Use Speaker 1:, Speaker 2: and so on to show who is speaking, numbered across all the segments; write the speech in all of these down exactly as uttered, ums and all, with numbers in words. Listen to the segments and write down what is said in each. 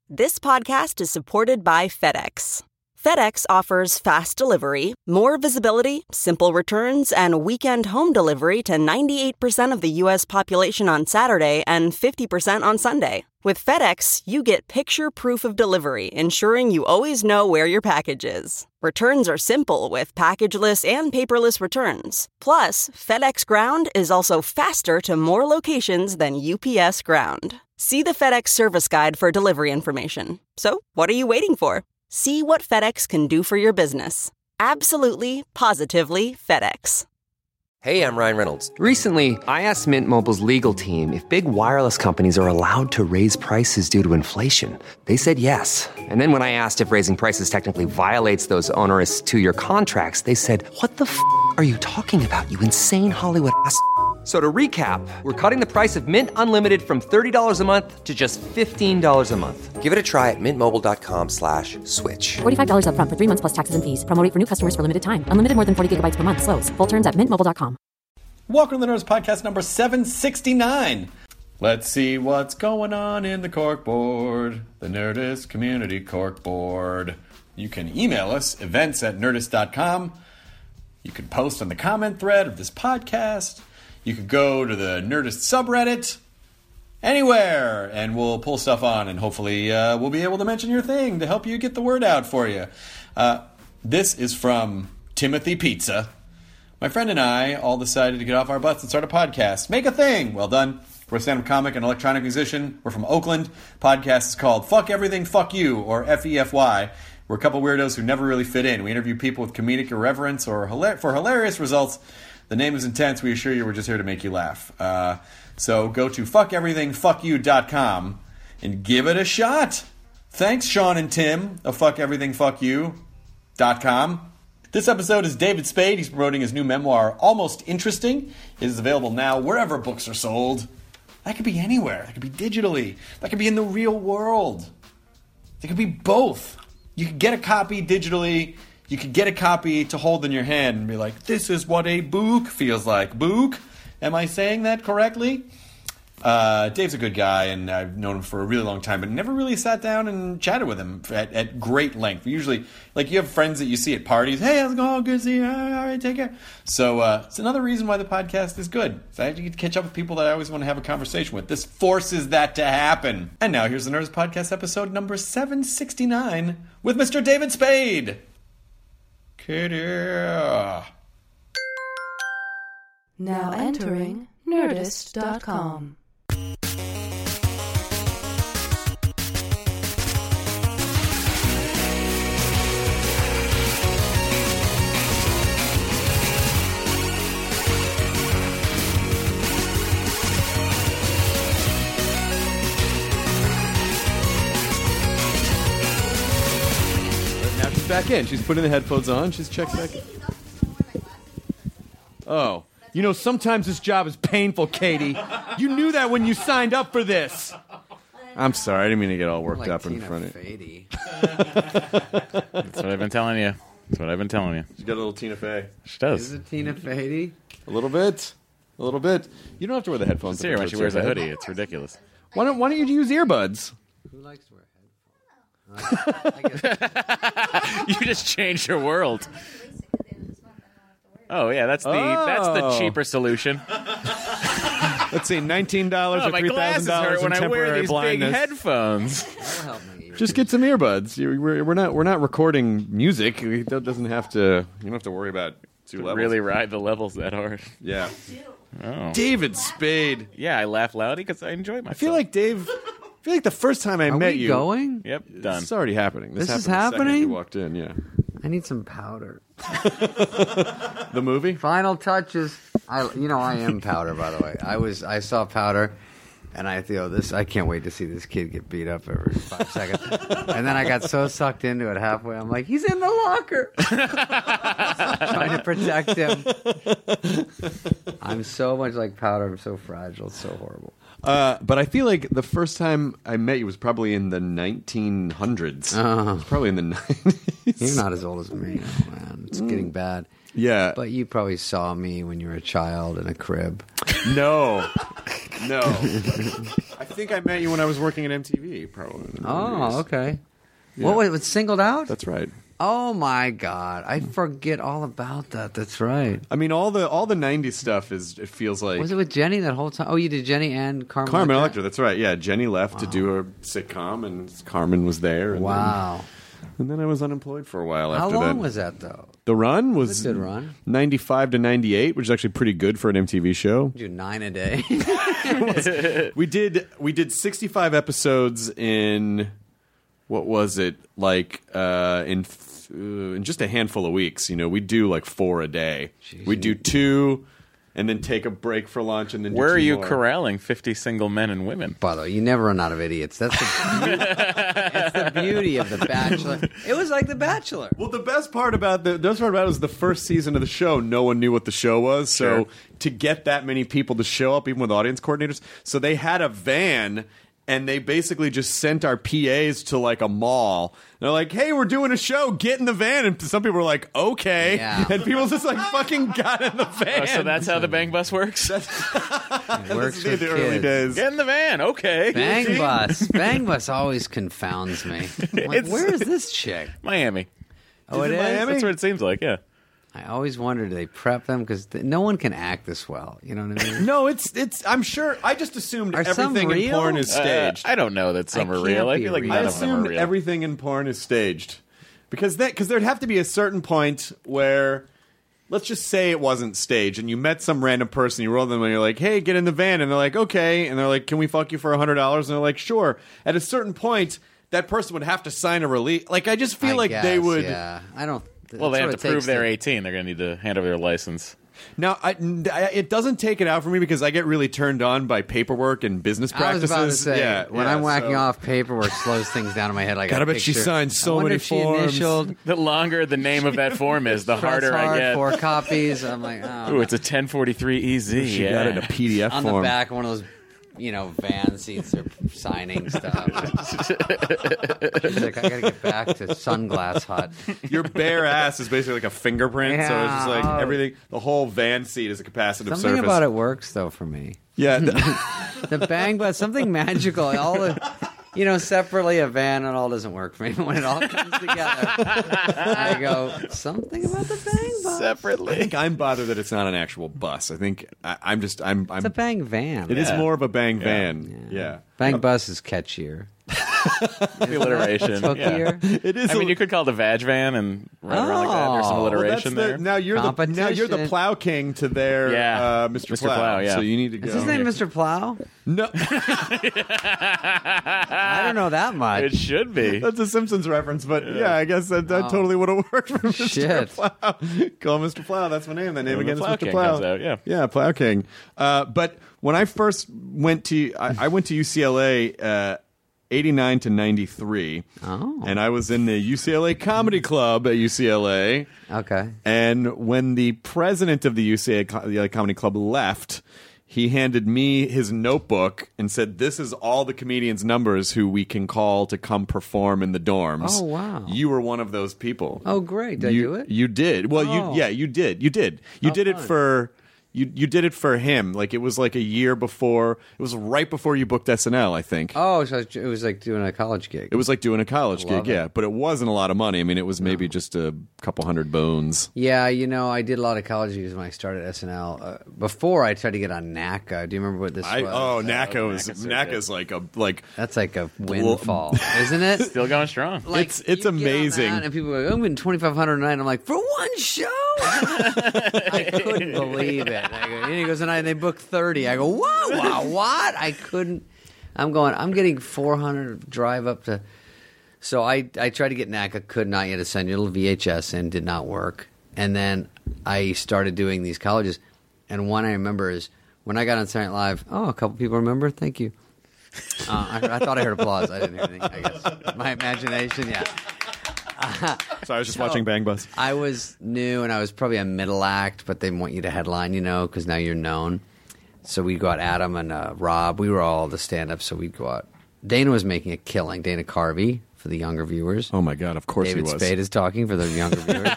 Speaker 1: This podcast is supported by FedEx. FedEx offers fast delivery, more visibility, simple returns, and weekend home delivery to ninety-eight percent of the U S population on Saturday and fifty percent on Sunday. With FedEx, you get picture proof of delivery, ensuring you always know where your package is. Returns are simple with packageless and paperless returns. Plus, FedEx Ground is also faster to more locations than U P S Ground. See the FedEx service guide for delivery information. So, what are you waiting for? See what FedEx can do for your business. Absolutely, positively FedEx.
Speaker 2: Hey, I'm Ryan Reynolds.
Speaker 3: Recently, I asked Mint Mobile's legal team if big wireless companies are allowed to raise prices due to inflation. They said yes. And then when I asked if raising prices technically violates those onerous two-year contracts, they said, "What the f*** are you talking about, you insane Hollywood ass f- So to recap, we're cutting the price of Mint Unlimited from thirty dollars a month to just fifteen dollars a month.
Speaker 2: Give it a try at mintmobile.com slash switch.
Speaker 4: forty-five dollars up front for three months plus taxes and fees. Promo rate for new customers for limited time. Unlimited more than forty gigabytes per month. Slows full terms at mint mobile dot com.
Speaker 5: Welcome to the Nerdist Podcast number seven sixty-nine. Let's see what's going on in the corkboard. The Nerdist Community Corkboard. You can email us, events at nerdist dot com. You can post on the comment thread of this podcast. You could go to the Nerdist subreddit, anywhere, and we'll pull stuff on, and hopefully uh, we'll be able to mention your thing to help you get the word out for you. Uh, this is from Timothy Pizza. My friend and I all decided to get off our butts and start a podcast. Make a thing! Well done. We're a stand-up comic and electronic musician. We're from Oakland. Podcast is called Fuck Everything, Fuck You, or F E F Y. We're a couple weirdos who never really fit in. We interview people with comedic irreverence or hilar- for hilarious results. The name is intense. We assure you we're just here to make you laugh. Uh, so go to fuck everything fuck you dot com and give it a shot. Thanks, Sean and Tim of fuck everything fuck you dot com. This episode is David Spade. He's promoting his new memoir, Almost Interesting. It is available now wherever books are sold. That could be anywhere. That could be digitally. That could be in the real world. It could be both. You could get a copy digitally. You could get a copy to hold in your hand and be like, this is what a book feels like. Book? Am I saying that correctly? Uh, Dave's a good guy, and I've known him for a really long time, but never really sat down and chatted with him at, at great length. Usually, like, you have friends that you see at parties. Hey, how's it going? Good to see you. All right, take care. So uh, it's another reason why the podcast is good. So I get to catch up with people that I always want to have a conversation with. This forces that to happen. And now here's the Nerdist Podcast episode number seven sixty-nine with Mister David Spade. Kitty.
Speaker 6: Now entering nerdist dot com.
Speaker 5: Now she's back in. She's putting the headphones on. She's checked back in. Oh. You know, sometimes this job is painful, Katie. You knew that when you signed up for this. I'm sorry. I didn't mean to get all worked
Speaker 7: like
Speaker 5: up in
Speaker 7: Tina
Speaker 5: front of
Speaker 7: you.
Speaker 8: That's what I've been telling you. That's what I've been telling you.
Speaker 5: She's got a little Tina Fey.
Speaker 8: She does.
Speaker 7: Is it Tina Fey?
Speaker 5: A little bit. A little bit. You don't have to wear the headphones.
Speaker 8: See her when she wears a hoodie. It's ridiculous.
Speaker 5: Why don't, why don't you use earbuds?
Speaker 7: Who likes to wear headphones? I guess.
Speaker 8: You just changed your world. Oh yeah, that's the
Speaker 5: Oh.
Speaker 8: that's the cheaper solution.
Speaker 5: Let's see, nineteen dollars
Speaker 8: Oh,
Speaker 5: or
Speaker 8: my
Speaker 5: three thousand
Speaker 8: glasses
Speaker 5: dollars
Speaker 8: hurt
Speaker 5: in
Speaker 8: when I wear
Speaker 5: temporary
Speaker 8: these
Speaker 5: blindness.
Speaker 8: big headphones.
Speaker 7: That'll help my ears.
Speaker 5: Just get some earbuds. You, we're, we're not we're not recording music. It doesn't have to. You don't have to worry about two levels.
Speaker 8: Really ride the levels that hard.
Speaker 5: Yeah.
Speaker 8: Oh.
Speaker 5: David Spade.
Speaker 8: Yeah, I laugh loudly because I enjoy myself.
Speaker 5: I feel like Dave. I feel like the first time I
Speaker 7: Are
Speaker 5: met
Speaker 7: we
Speaker 5: you.
Speaker 7: going?
Speaker 8: Yep, done.
Speaker 5: It's already happening. This,
Speaker 7: This is
Speaker 5: happened the second
Speaker 7: happening?
Speaker 5: You walked in. Yeah.
Speaker 7: I need some powder.
Speaker 5: The movie.
Speaker 7: Final touches. I, you know, I am powder, by the way. I was, I saw powder, and I feel this. I can't wait to see this kid get beat up every five seconds. And then I got so sucked into it halfway. I'm like, he's in the locker, trying to protect him. I'm so much like powder. I'm so fragile. It's so horrible.
Speaker 5: Uh, but I feel like the first time I met you was probably in the nineteen hundreds.
Speaker 7: Uh-huh.
Speaker 5: It was probably in the nineties.
Speaker 7: You're not as old as me. Oh, man. It's getting bad.
Speaker 5: Yeah.
Speaker 7: But you probably saw me when you were a child in a crib.
Speaker 5: No. No. I think I met you when I was working at M T V, probably.
Speaker 7: Oh, okay.
Speaker 5: Yeah.
Speaker 7: What was it? Was singled out?
Speaker 5: That's right.
Speaker 7: Oh my God! I forget all about that. That's right.
Speaker 5: I mean, all the all the nineties stuff is. It feels like.
Speaker 7: Was it with Jenny that whole time? Oh, you did Jenny and Carmen.
Speaker 5: Carmen
Speaker 7: Electra?
Speaker 5: Electra? That's right. Yeah, Jenny left wow. to do a sitcom, and Carmen was there. And
Speaker 7: wow.
Speaker 5: Then, and then I was unemployed for a while.
Speaker 7: How
Speaker 5: after
Speaker 7: long
Speaker 5: that.
Speaker 7: was that though?
Speaker 5: The run was,
Speaker 7: was a good run.
Speaker 5: ninety-five to ninety-eight, which is actually pretty good for an M T V show.
Speaker 7: You do nine a day.
Speaker 5: we did we did sixty-five episodes in what was it like uh, in uh, in just a handful of weeks. You know, we do like four a day. We do two, and then take a break for lunch, and then do
Speaker 8: where
Speaker 5: two
Speaker 8: are you
Speaker 5: more.
Speaker 8: corralling fifty single men and women?
Speaker 7: By the way, you never run out of idiots. That's the beauty, that's the beauty of The Bachelor. It was like The Bachelor.
Speaker 5: Well, the best part about the, the best part about it was the first season of the show. No one knew what the show was, so
Speaker 8: Sure.
Speaker 5: to get that many people to show up, even with audience coordinators, so they had a van. And they basically just sent our P As to like a mall. They're like, "Hey, we're doing a show. Get in the van." And some people were like, "Okay,"
Speaker 7: Yeah.
Speaker 5: and people just like fucking got in the van.
Speaker 8: Oh, so that's how the Bang Bus works?
Speaker 7: It works
Speaker 5: in
Speaker 7: for
Speaker 5: the early
Speaker 7: kids.
Speaker 5: days.
Speaker 8: Get in the van, okay.
Speaker 7: Bang Bus. Bang Bus always confounds me. I'm like,
Speaker 8: It's-
Speaker 7: where is this chick?
Speaker 8: Miami.
Speaker 7: Oh, it
Speaker 5: it
Speaker 7: is?
Speaker 5: Miami?
Speaker 8: That's what it seems like, yeah.
Speaker 7: I always wonder, do they prep them? Because th- no one can act this well. You know what I mean?
Speaker 5: No, it's it's. I'm sure. I just assumed
Speaker 7: Are some
Speaker 5: everything in
Speaker 7: real?
Speaker 5: porn is
Speaker 8: Uh,
Speaker 5: staged.
Speaker 8: I don't know that some
Speaker 7: I
Speaker 8: are real.
Speaker 7: can't
Speaker 8: I
Speaker 7: be
Speaker 8: feel like
Speaker 7: real.
Speaker 8: none
Speaker 5: I
Speaker 8: of them are
Speaker 5: assumed
Speaker 8: real.
Speaker 5: everything in porn is staged because that because there'd have to be a certain point where, let's just say it wasn't staged, and you met some random person, you roll them, and you're like, "Hey, get in the van," and they're like, "Okay," and they're like, "Can we fuck you for a hundred dollars?" And they're like, "Sure." At a certain point, that person would have to sign a release. Like, I just feel
Speaker 7: I
Speaker 5: like
Speaker 7: guess,
Speaker 5: they would.
Speaker 7: Yeah, I don't.
Speaker 8: Well, they
Speaker 7: that's
Speaker 8: have
Speaker 7: what
Speaker 8: to
Speaker 7: it
Speaker 8: prove
Speaker 7: takes
Speaker 8: they're
Speaker 7: to-
Speaker 8: eighteen. They're going to need to hand over their license.
Speaker 5: Now, I, I- it doesn't take it out for me because I get really turned on by paperwork and business
Speaker 7: I was
Speaker 5: practices.
Speaker 7: about to say,
Speaker 5: yeah,
Speaker 7: when
Speaker 5: yeah,
Speaker 7: I'm whacking
Speaker 5: so-
Speaker 7: off, paperwork slows things down in my head. Like
Speaker 5: God, I
Speaker 7: a
Speaker 5: bet she
Speaker 7: picture.
Speaker 5: signed so
Speaker 7: I wonder
Speaker 5: many
Speaker 7: if she
Speaker 5: forms.
Speaker 7: initialed
Speaker 8: The longer the name of that form is, the
Speaker 7: press
Speaker 8: harder
Speaker 7: hard,
Speaker 8: I get.
Speaker 7: four copies. I'm like, oh.
Speaker 8: Ooh, it's a ten forty-three E Z.
Speaker 5: She
Speaker 8: yeah.
Speaker 5: got it in a P D F
Speaker 7: on
Speaker 5: form.
Speaker 7: the back of one of those, you know, van seats or signing stuff. She's like, I gotta get back to Sunglass Hut.
Speaker 5: Your bare ass is basically like a fingerprint, so it's just like
Speaker 7: Yeah.
Speaker 5: everything. The whole van seat is a capacitive
Speaker 7: Something
Speaker 5: surface.
Speaker 7: about it works though for me.
Speaker 5: Yeah,
Speaker 7: The Bang Bus, something magical. All the, you know, separately a van, it all doesn't work for me. When it all comes together, I go, something about the Bang Bus.
Speaker 8: Separately.
Speaker 5: I think I'm bothered that it's not an actual bus. I think I, I'm just I'm. I'm
Speaker 7: It's a Bang van.
Speaker 5: It is
Speaker 8: Yeah.
Speaker 5: more of a bang van. Yeah,
Speaker 7: Bang Bus is catchier.
Speaker 8: The alliteration.
Speaker 7: It's
Speaker 8: yeah.
Speaker 7: hookier.
Speaker 5: it is.
Speaker 8: I
Speaker 5: a-
Speaker 8: mean, you could call it a vag van and run around like that. There's some
Speaker 7: Oh,
Speaker 5: well, that's
Speaker 8: alliteration
Speaker 5: the-
Speaker 8: there.
Speaker 5: Now you're the now you're the
Speaker 7: Competition.
Speaker 5: plow king to their
Speaker 8: Yeah.
Speaker 5: uh, Mister
Speaker 8: Mister
Speaker 5: Plow.
Speaker 8: Plow, yeah.
Speaker 5: So you need to go.
Speaker 7: Is his name Mister Plow?
Speaker 5: No,
Speaker 7: I don't know that much.
Speaker 8: It should be.
Speaker 5: that's a Simpsons reference, but yeah, I guess that, that
Speaker 7: Oh.
Speaker 5: totally would have worked for Mister
Speaker 7: Shit.
Speaker 5: Plow. Call him Mister Plow. That's my name. That name
Speaker 8: When the
Speaker 5: again is
Speaker 8: Plow
Speaker 5: Mister
Speaker 8: King
Speaker 5: Plow.
Speaker 8: comes out, yeah.
Speaker 5: yeah, Plow King. Uh, but when I first went to, I, I went to U C L A. Uh, eighty-nine to ninety-three.
Speaker 7: Oh.
Speaker 5: And I was in the U C L A Comedy Club at U C L A.
Speaker 7: Okay.
Speaker 5: And when the president of the U C L A Comedy Club left, he handed me his notebook and said, "This is all the comedians' numbers who we can call to come perform in the dorms."
Speaker 7: Oh, wow.
Speaker 5: You were one of those people.
Speaker 7: Oh, great. Did I
Speaker 5: you,
Speaker 7: do it?
Speaker 5: You did. Well,
Speaker 7: Oh.
Speaker 5: you yeah, you did. You did. You
Speaker 7: Oh,
Speaker 5: did it
Speaker 7: fun.
Speaker 5: for you you did it for him. Like it was like a year before. It was right before you booked S N L, I think.
Speaker 7: Oh, so it was like doing a college gig.
Speaker 5: It was like doing a college
Speaker 7: Love
Speaker 5: gig,
Speaker 7: it.
Speaker 5: yeah. But it wasn't a lot of money. I mean, it was maybe just a couple hundred bones.
Speaker 7: Yeah, you know, I did a lot of college gigs when I started S N L. Uh, before I tried to get on N A C A. Do you remember what this
Speaker 5: I,
Speaker 7: was?
Speaker 5: oh, N A C A
Speaker 8: Oh,
Speaker 5: was
Speaker 8: N A C A
Speaker 5: N A C A's like a like
Speaker 7: That's like a windfall, isn't it?
Speaker 8: Still going strong.
Speaker 7: Like,
Speaker 5: It's- it's
Speaker 7: you get on
Speaker 5: amazing.
Speaker 7: that and people go, I'm getting twenty-five hundred a night. I'm like, for one show? I couldn't believe it. I go, and he goes, and, I, and they booked thirty. I go, what? Wow, what? I couldn't. I'm going, I'm getting four hundred drive up to. So I, I tried to get N A C A, could not get a send your little V H S in, did not work. And then I started doing these colleges. And one I remember is when I got on Saturday Night Live, oh, a couple people remember. Thank you. Uh, I, I thought I heard applause. I didn't hear anything, I guess. My imagination, yeah.
Speaker 5: So I was just watching Bang Bus.
Speaker 7: I was new, and I was probably a middle act, but they want you to headline, you know, because now you're known. So we go out, Adam and uh, Rob. We were all the stand-ups, so we'd go out. Dana was making a killing. Dana Carvey, for the younger viewers.
Speaker 5: Oh my God! Of course
Speaker 7: David
Speaker 5: he was.
Speaker 7: Spade is talking for the younger viewers.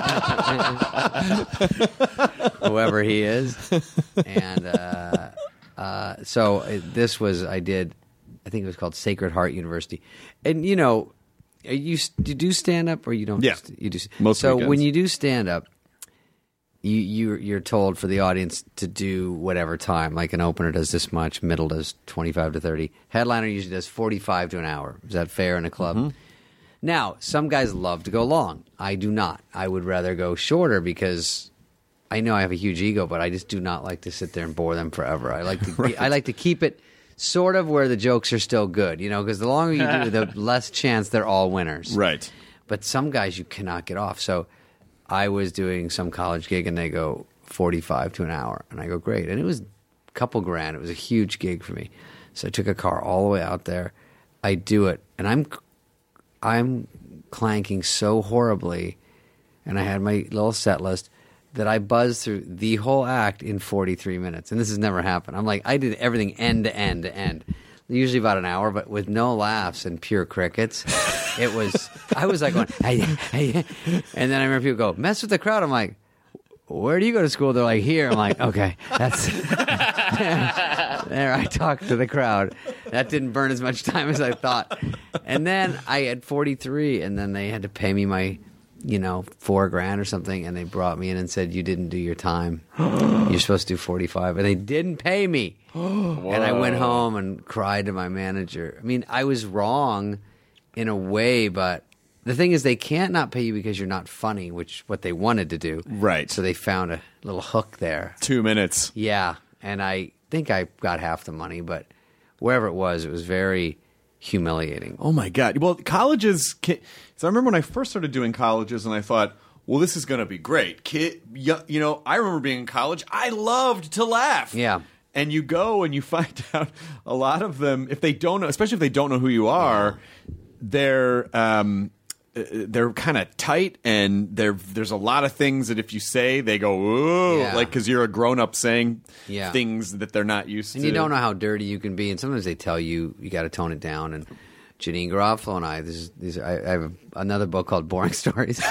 Speaker 7: Whoever he is. And uh, Uh, so uh, this was I did. I think it was called Sacred Heart University, and you know, you you do stand up or you don't?
Speaker 5: Yeah,
Speaker 7: you do.
Speaker 5: Most
Speaker 7: so
Speaker 5: weekends.
Speaker 7: when you do stand up, you you you're told for the audience to do whatever time. Like an opener does this much, middle does twenty-five to thirty, headliner usually does forty-five to an hour. Is that fair in a club?
Speaker 5: Mm-hmm.
Speaker 7: Now, some guys love to go long. I do not. I would rather go shorter because I know I have a huge ego, but I just do not like to sit there and bore them forever. I like to
Speaker 5: Right.
Speaker 7: I like to keep it sort of where the jokes are still good, you know, because the longer you do, the less chance they're all winners.
Speaker 5: Right.
Speaker 7: But some guys you cannot get off. So I was doing some college gig and they go forty-five to an hour. And I go, great. And it was a couple grand. It was a huge gig for me. So I took a car all the way out there. I do it. And I'm I'm clanking so horribly. And I had my little set list that I buzzed through the whole act in forty-three minutes. And this has never happened. I'm like, I did everything end to end to end. Usually about an hour, but with no laughs and pure crickets. It was, I was like going, hey, hey. And then I remember people go, mess with the crowd. I'm like, where do you go to school? They're like, here. I'm like, okay, that's, there I talked to the crowd. That didn't burn as much time as I thought. And then I had forty-three, and then they had to pay me my, you know, four grand or something, and they brought me in and said, you didn't do your time. You're supposed to do forty-five, and they didn't pay me. And I went home and cried to my manager. I mean, I was wrong in a way, but the thing is they can't not pay you because you're not funny, which what they wanted to do.
Speaker 5: Right.
Speaker 7: So they found a little hook there.
Speaker 5: Two minutes.
Speaker 7: Yeah, and I think I got half the money, but wherever it was, it was very humiliating.
Speaker 5: Oh my God! Well, colleges. Can, so I remember when I first started doing colleges, and I thought, well, this is going to be great. Kid, you, you know, I remember being in college. I loved to laugh.
Speaker 7: Yeah.
Speaker 5: And you go and you find out a lot of them, if they don't know, especially if they don't know who you are, yeah. they're um, they're kind of tight, and there there's a lot of things that if you say, they go, ooh,
Speaker 7: Yeah.
Speaker 5: like because you're a grown up saying
Speaker 7: Yeah.
Speaker 5: things that they're not used
Speaker 7: And
Speaker 5: to.
Speaker 7: you don't know how dirty you can be, and sometimes they tell you you got to tone it down. And Janine Garofalo and I, this is these are, I, I have another book called Boring Stories,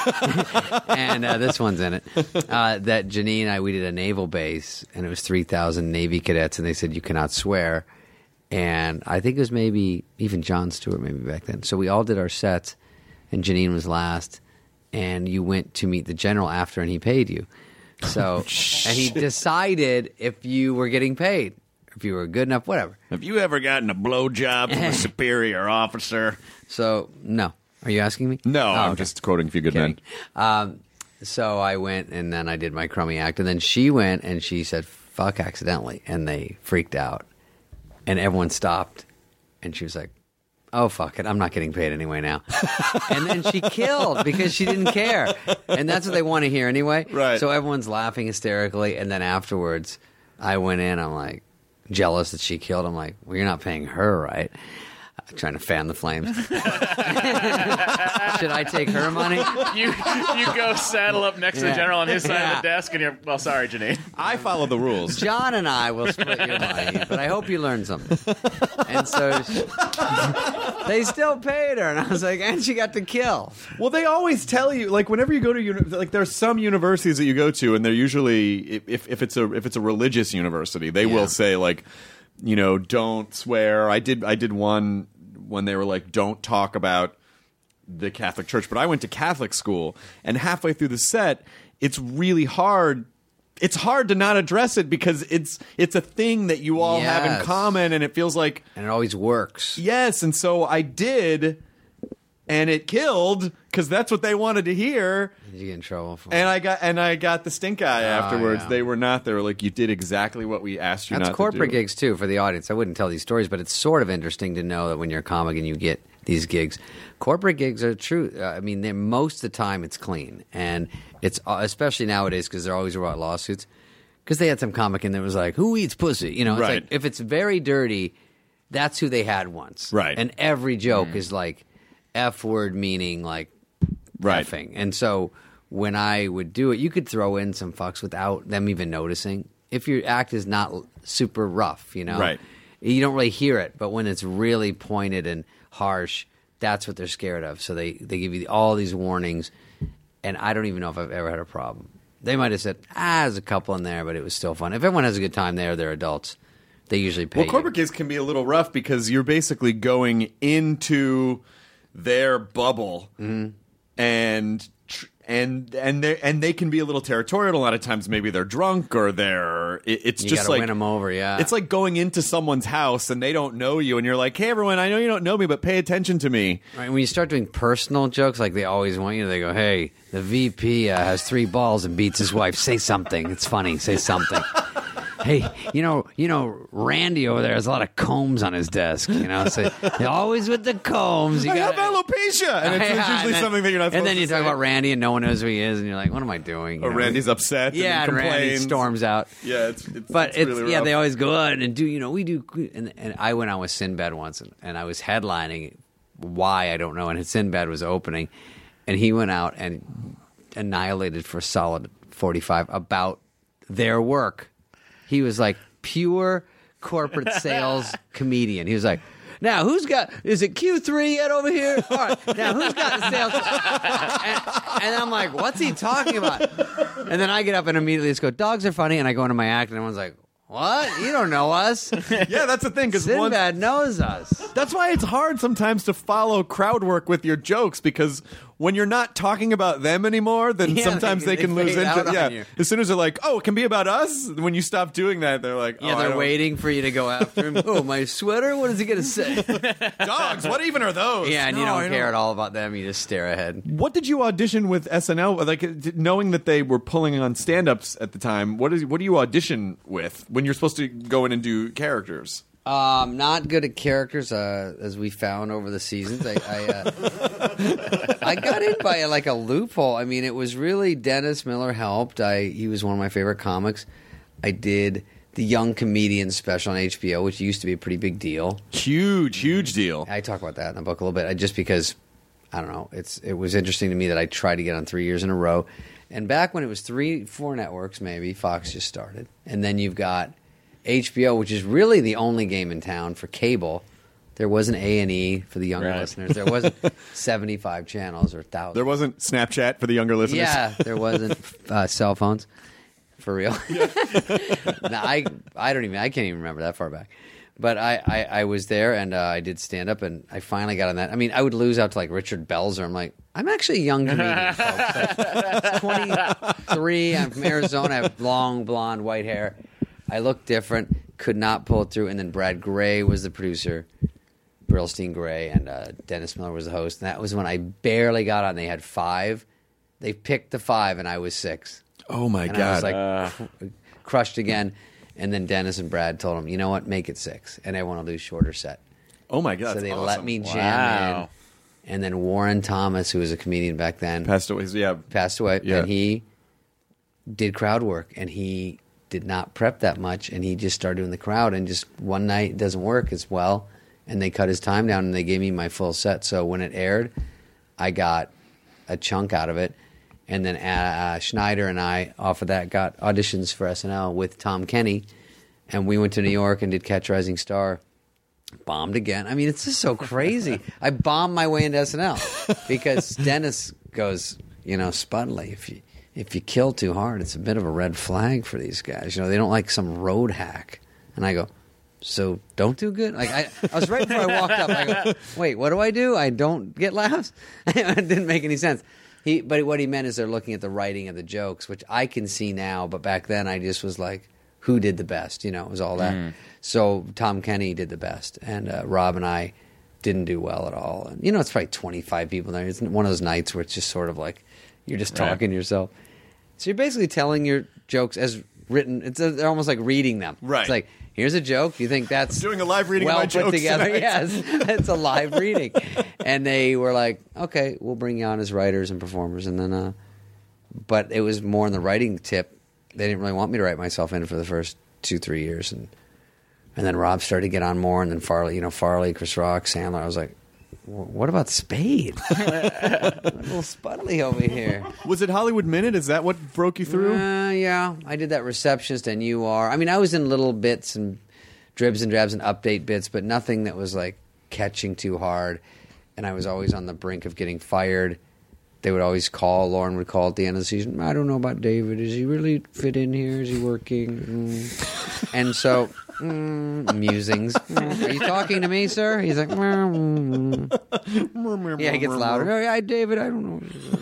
Speaker 7: and uh, this one's in it. Uh, that Janine and I, we did a naval base, and it was three thousand Navy cadets, and they said you cannot swear. And I think it was maybe even Jon Stewart maybe back then. So we all did our sets, and Janine was last, and you went to meet the general after, and he paid you. So, and he decided if you were getting paid. If you were good enough, whatever.
Speaker 5: Have you ever gotten a blowjob from a superior officer?
Speaker 7: So, no. Are you asking me?
Speaker 5: No,
Speaker 7: Oh,
Speaker 5: I'm
Speaker 7: okay.
Speaker 5: just quoting A Few Good
Speaker 7: Kidding.
Speaker 5: Men.
Speaker 7: Um, so I went, and then I did my crummy act, and then she went, and she said, fuck, accidentally, and they freaked out. And everyone stopped, and she was like, oh, fuck it, I'm not getting paid anyway now. And then she killed because she didn't care. And that's what they want to hear anyway.
Speaker 5: Right.
Speaker 7: So everyone's laughing hysterically, and then afterwards, I went in, I'm like, jealous that she killed. I'm like, well, you're not paying her, right? I'm trying to fan the flames. Should I take her money?
Speaker 8: You you go saddle up next to
Speaker 7: Yeah.
Speaker 8: the general on his side
Speaker 7: Yeah.
Speaker 8: of the desk, and you're, well, sorry, Janine.
Speaker 5: I follow the rules.
Speaker 7: John and I will split your money, but I hope you learned something. And so she, they still paid her, and I was like, and she got to kill.
Speaker 5: Well, they always tell you, like, whenever you go to uni- like, there's some universities that you go to, and they're usually, if if it's a if it's a religious university, they
Speaker 7: Yeah.
Speaker 5: will say, like, you know, don't swear. I did I did one when they were like, don't talk about the Catholic Church, but I went to Catholic school, and halfway through the set, it's really hard. It's hard to not address it because it's it's a thing that you all have in
Speaker 7: Yes.
Speaker 5: common, and it feels like
Speaker 7: And it always works.
Speaker 5: yes, and so I did, and it killed because that's what they wanted to hear.
Speaker 7: Did you get in trouble for
Speaker 5: And I got and I got the stink eye afterwards.
Speaker 7: yeah.
Speaker 5: They were not. They were like, you did exactly what we asked you
Speaker 7: That's
Speaker 5: not
Speaker 7: corporate
Speaker 5: to do.
Speaker 7: gigs, too, for the audience. I wouldn't tell these stories, but it's sort of interesting to know that when you're a comic and you get these gigs. Corporate gigs are true. Uh, I mean, they're, most of the time it's clean. And it's uh, especially nowadays because they're always about lawsuits. Because they had some comic and it was like, who eats pussy? You know, it's
Speaker 5: Right.
Speaker 7: like, if it's very dirty, that's who they had once.
Speaker 5: Right.
Speaker 7: And every joke is like F word meaning like
Speaker 5: Right.
Speaker 7: effing. And so when I would do it, you could throw in some fucks without them even noticing. If your act is not l- super rough, you know?
Speaker 5: Right.
Speaker 7: You don't really hear it, but when it's really pointed and harsh, that's what they're scared of. So they, they give you all these warnings, and I don't even know if I've ever had a problem. They might have said, ah, there's a couple in there, but it was still fun. If everyone has a good time there, they're adults. They usually pay.
Speaker 5: Well, corporate gigs can be a little rough because you're basically going into their bubble,
Speaker 7: mm-hmm.
Speaker 5: and tr- and and they and they can be a little territorial. A lot of times, maybe they're drunk or they're. It, it's
Speaker 7: you
Speaker 5: just
Speaker 7: gotta
Speaker 5: like
Speaker 7: win them over. Yeah,
Speaker 5: it's like going into someone's house and they don't know you, and you're like, "Hey, everyone, I know you don't know me, but pay attention to me."
Speaker 7: Right, when you start doing personal jokes, like they always want you, they go, "Hey, the V P uh, has three balls and beats his wife. Say something. It's funny. Say something." Hey, you know, you know, Randy over there has a lot of combs on his desk. You know, so you're always with the combs. You
Speaker 5: I
Speaker 7: gotta,
Speaker 5: have alopecia, and it's,
Speaker 7: Yeah,
Speaker 5: it's usually
Speaker 7: and then,
Speaker 5: something that you're not.
Speaker 7: And
Speaker 5: supposed
Speaker 7: then you
Speaker 5: to
Speaker 7: talk
Speaker 5: say.
Speaker 7: about Randy, and no one knows who he is, and you're like, "What am I doing?" You
Speaker 5: Or
Speaker 7: know?
Speaker 5: Randy's upset.
Speaker 7: Yeah,
Speaker 5: and,
Speaker 7: and
Speaker 5: then
Speaker 7: Randy
Speaker 5: complains.
Speaker 7: storms out.
Speaker 5: Yeah, it's, it's
Speaker 7: But
Speaker 5: it's,
Speaker 7: it's,
Speaker 5: really
Speaker 7: yeah,
Speaker 5: rough.
Speaker 7: they always go on and do. You know, we do. And, and I went out with Sinbad once, and, and I was headlining. Why I don't know. And Sinbad was opening, and he went out and annihilated for a solid forty-five about their work. He was like pure corporate sales comedian. He was like, now who's got, is it Q three yet over here? All right, now who's got the sales? And, and I'm like, what's he talking about? And then I get up and immediately just go, dogs are funny. And I go into my act and everyone's like, what? You don't know us.
Speaker 5: Yeah, that's the thing. Because
Speaker 7: Sinbad knows us.
Speaker 5: That's why it's hard sometimes to follow crowd work with your jokes, because when you're not talking about them anymore, then
Speaker 7: Yeah,
Speaker 5: sometimes
Speaker 7: they-
Speaker 5: they, can
Speaker 7: they
Speaker 5: lose
Speaker 7: fade out
Speaker 5: interest.
Speaker 7: on
Speaker 5: Yeah,
Speaker 7: you.
Speaker 5: as soon as they're like, "Oh, it can be about us," when you stop doing that, they're like,
Speaker 7: Yeah,
Speaker 5: oh, I
Speaker 7: they're
Speaker 5: don't-
Speaker 7: waiting for you to go after him. Oh, my sweater? What is he going to say?
Speaker 5: Dogs, what even are those?
Speaker 7: Yeah, and you
Speaker 5: No,
Speaker 7: don't
Speaker 5: I
Speaker 7: care at all about them. You just stare ahead.
Speaker 5: What did you audition with S N L? Like, d- knowing that they were pulling on stand-ups at the time, what is what do you audition with when you're supposed to go in and do characters?
Speaker 7: Um, not good at characters, uh, as we found over the seasons. I I, uh, I got in by like a loophole. I mean, it was really Dennis Miller helped. I he was one of my favorite comics. I did the Young Comedian special on H B O, which used to be a pretty big deal.
Speaker 5: Huge, huge deal.
Speaker 7: I talk about that in the book a little bit, I, just because I don't know. It's it was interesting to me that I tried to get on three years in a row, and back when it was three, four networks, maybe Fox just started, and then you've got H B O, which is really the only game in town for cable. There wasn't A and E for the younger
Speaker 8: Right.
Speaker 7: listeners. There wasn't seventy-five channels or thousands.
Speaker 5: There wasn't Snapchat for the younger listeners.
Speaker 7: Yeah, there wasn't uh, cell phones for real. no, I I don't even I can't even remember that far back. But I, I, I was there and uh, I did stand up and I finally got on that. I mean, I would lose out to like Richard Belzer. I'm like, I'm actually a young comedian, folks. Like, twenty-three. I'm from Arizona. I have long blonde white hair. I look different. Could not pull it through. And then Brad Gray was the producer. Brillstein Gray and uh, Dennis Miller was the host. And that was when I barely got on. They had five. They picked the five, and I was six.
Speaker 5: Oh my
Speaker 7: And
Speaker 5: god.
Speaker 7: I was like cr- crushed again. And then Dennis and Brad told him, you know what, make it six, and everyone will do shorter set.
Speaker 5: oh my god.
Speaker 7: so they
Speaker 5: that's
Speaker 7: let
Speaker 5: awesome.
Speaker 7: me jam
Speaker 8: Wow.
Speaker 7: in. And then Warren Thomas, who was a comedian back then,
Speaker 5: Passed away. Yeah.
Speaker 7: passed away,
Speaker 5: Yeah.
Speaker 7: and he did crowd work, and he did not prep that much, and he just started doing the crowd, and just one night it doesn't work as well, and they cut his time down, and they gave me my full set. So when it aired, I got a chunk out of it, and then uh, Schneider and I, off of that, got auditions for S N L with Tom Kenny, and we went to New York and did Catch a Rising Star. Bombed again. I mean, it's just so crazy. I bombed my way into S N L because Dennis goes, you know, Spudley, if you if you kill too hard, it's a bit of a red flag for these guys. You know, they don't like some road hack. And I go, so don't do good? Like I, I was right before I walked up. I go, wait, what do I do? I don't get laughs? It didn't make any sense. He, but what he meant is they're looking at the writing of the jokes, which I can see now. But back then, I just was like, who did the best? You know, it was all that.
Speaker 8: Mm.
Speaker 7: So Tom Kenny did the best, and uh, Rob and I didn't do well at all. And you know, it's probably twenty-five people there. It's one of those nights where it's just sort of like you're just
Speaker 8: Right.
Speaker 7: talking to yourself. So you're basically telling your jokes as written. It's they're almost like reading them.
Speaker 5: Right.
Speaker 7: It's like, here's a joke. You think that's
Speaker 5: Doing a live reading
Speaker 7: well
Speaker 5: of my
Speaker 7: put
Speaker 5: jokes
Speaker 7: together?
Speaker 5: tonight.
Speaker 7: Yes, it's a live reading. And they were like, okay, we'll bring you on as writers and performers. And then, uh, but it was more in the writing tip. They didn't really want me to write myself in for the first two, three years. And and then Rob started to get on more. And then Farley, you know, Farley, Chris Rock, Sandler. I was like, what about Spade? Little Spudley over here.
Speaker 5: Was it Hollywood Minute? Is that what broke you through?
Speaker 7: Uh, yeah, I did that receptionist and U R. I mean, I was in little bits and dribs and drabs and update bits, but nothing that was like catching too hard. And I was always on the brink of getting fired. they would always call. Lauren would call at the end of the season. I don't know about David. Is he really fit in here? Is he working? Mm. And so, mm, musings. Mm, are you talking to me, sir? He's like, mm, mm. Yeah, he gets louder. Oh, yeah, David, I don't know.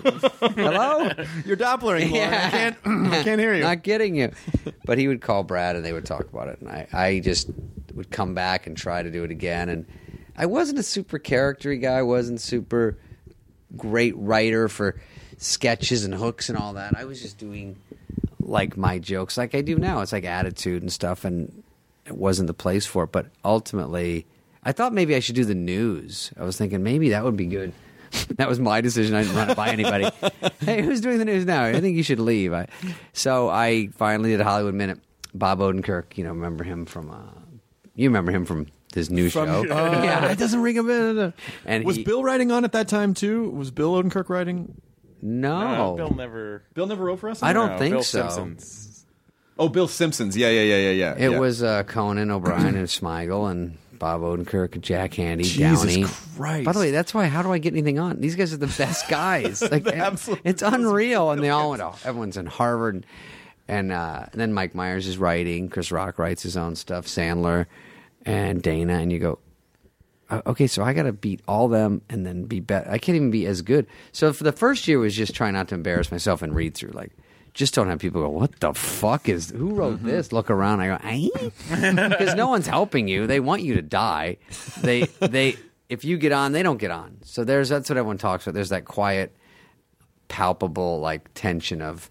Speaker 7: Hello?
Speaker 5: You're Dopplering, Lauren.
Speaker 7: Yeah.
Speaker 5: I can't, I can't hear you.
Speaker 7: Not getting you. But he would call Brad and they would talk about it. And I, I just would come back and try to do it again. And I wasn't a super character-y guy. I wasn't super great writer for sketches and hooks and all that. I was just doing like my jokes like I do now. It's like attitude and stuff, and it wasn't the place for it. But ultimately, I thought maybe I should do the news. I was thinking maybe that would be good. That was my decision. I didn't run it by anybody. Hey, who's doing the news now? I think you should leave. I, so I finally did a Hollywood Minute. Bob Odenkirk, you know, remember him from... Uh, you remember him from... his new
Speaker 5: From,
Speaker 7: show.
Speaker 5: Uh,
Speaker 7: yeah,
Speaker 5: it doesn't ring a bell.
Speaker 7: And
Speaker 5: was
Speaker 7: he,
Speaker 5: Bill writing on at that time too? Was Bill Odenkirk writing?
Speaker 7: No.
Speaker 8: No, Bill never.
Speaker 5: Bill never wrote for us.
Speaker 7: I don't
Speaker 8: No,
Speaker 7: think
Speaker 8: Bill
Speaker 7: so.
Speaker 8: Simpson's.
Speaker 5: Oh, Bill Simpsons. Yeah, yeah, yeah, yeah, yeah.
Speaker 7: It
Speaker 5: yeah.
Speaker 7: was uh, Conan O'Brien and Smigel and Bob Odenkirk and Jack Handy,
Speaker 5: Jesus
Speaker 7: Downey.
Speaker 5: Christ.
Speaker 7: By the way, that's why. How do I get anything on? These guys are the best guys. Like
Speaker 5: Absolutely.
Speaker 7: it's unreal, and they all went. Oh, everyone's in Harvard, and, and, uh, and then Mike Myers is writing. Chris Rock writes his own stuff. Sandler and Dana, and you go. Okay, so I got to beat all them and then be better. I can't even be as good. So for the first year was just trying not to embarrass myself and read through. Like, just don't have people go, what the fuck is, who wrote
Speaker 5: Mm-hmm.
Speaker 7: this? Look around. I go, eh? Because no one's helping you. They want you to die. They, they, if you get on, they don't get on. So there's, that's what everyone talks about. There's that quiet, palpable, like, tension of,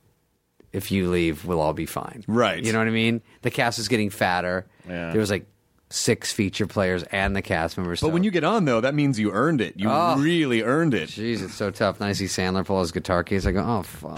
Speaker 7: if you leave, we'll all be fine.
Speaker 5: Right.
Speaker 7: You know what I mean? The cast is getting fatter.
Speaker 8: Yeah.
Speaker 7: There was like, six feature players and the cast members.
Speaker 5: But
Speaker 7: so.
Speaker 5: when you get on, though, that means you earned it. You
Speaker 7: Oh.
Speaker 5: really earned it.
Speaker 7: Jeez, it's so tough. Then I see Sandler pull his guitar case. I go, oh, fuck.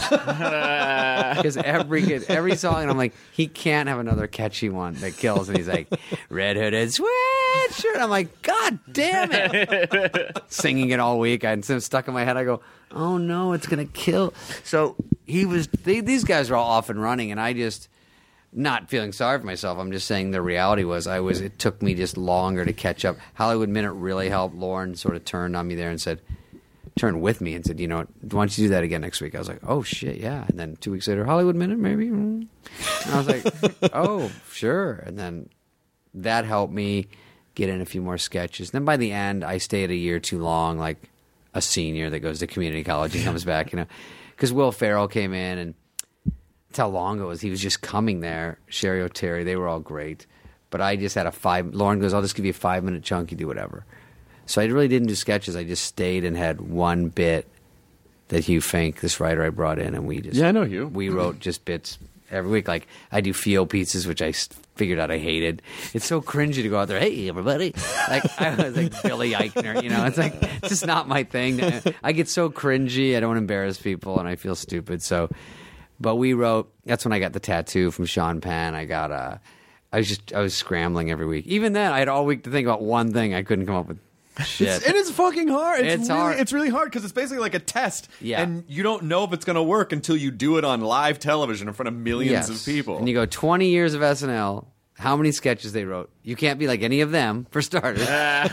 Speaker 7: Because every, every song, and I'm like, he can't have another catchy one that kills. And he's like, Red Hooded Sweatshirt. I'm like, God damn it. Singing it all week. I'm stuck in my head. I go, oh, no, it's going to kill. So he was, they, these guys were all off and running, and I just... Not feeling sorry for myself. I'm just saying the reality was I was. It took me just longer to catch up. Hollywood Minute really helped. Lauren sort of turned on me there and said, turned with me and said, you know, why don't you do that again next week? I was like, oh shit, yeah. And then two weeks later, Hollywood Minute, maybe. And I was like, oh sure. And then that helped me get in a few more sketches. Then by the end, I stayed a year too long, like a senior that goes to community college and comes back, you know, because Will Ferrell came in and. How long it was. He was just coming there. Sherry O'Terry, they were all great. But I just had a five... Lauren goes, I'll just give you a five-minute chunk. You do whatever. So I really didn't do sketches. I just stayed and had one bit that Hugh Fink, this writer I brought in, and we just...
Speaker 5: Yeah, I know Hugh.
Speaker 7: We wrote just bits every week. Like, I do field pizzas, which I figured out I hated. It's so cringy to go out there, hey, everybody. Like, I was like Billy Eichner, you know? It's like, it's just not my thing. I get so cringy. I don't want to embarrass people, and I feel stupid. So... But we wrote. That's when I got the tattoo from Sean Penn. I got a. I was just. I was scrambling every week. Even then, I had all week to think about one thing. I couldn't come up with shit.
Speaker 5: It's, it is fucking hard. It's,
Speaker 7: It's
Speaker 5: really,
Speaker 7: hard.
Speaker 5: It's really hard because it's basically like a test.
Speaker 7: Yeah.
Speaker 5: And you don't know if it's going to work until you do it on live television in front of millions
Speaker 7: Yes.
Speaker 5: of people.
Speaker 7: And you go twenty years of S N L. How many sketches they wrote? You can't be like any of them for starters,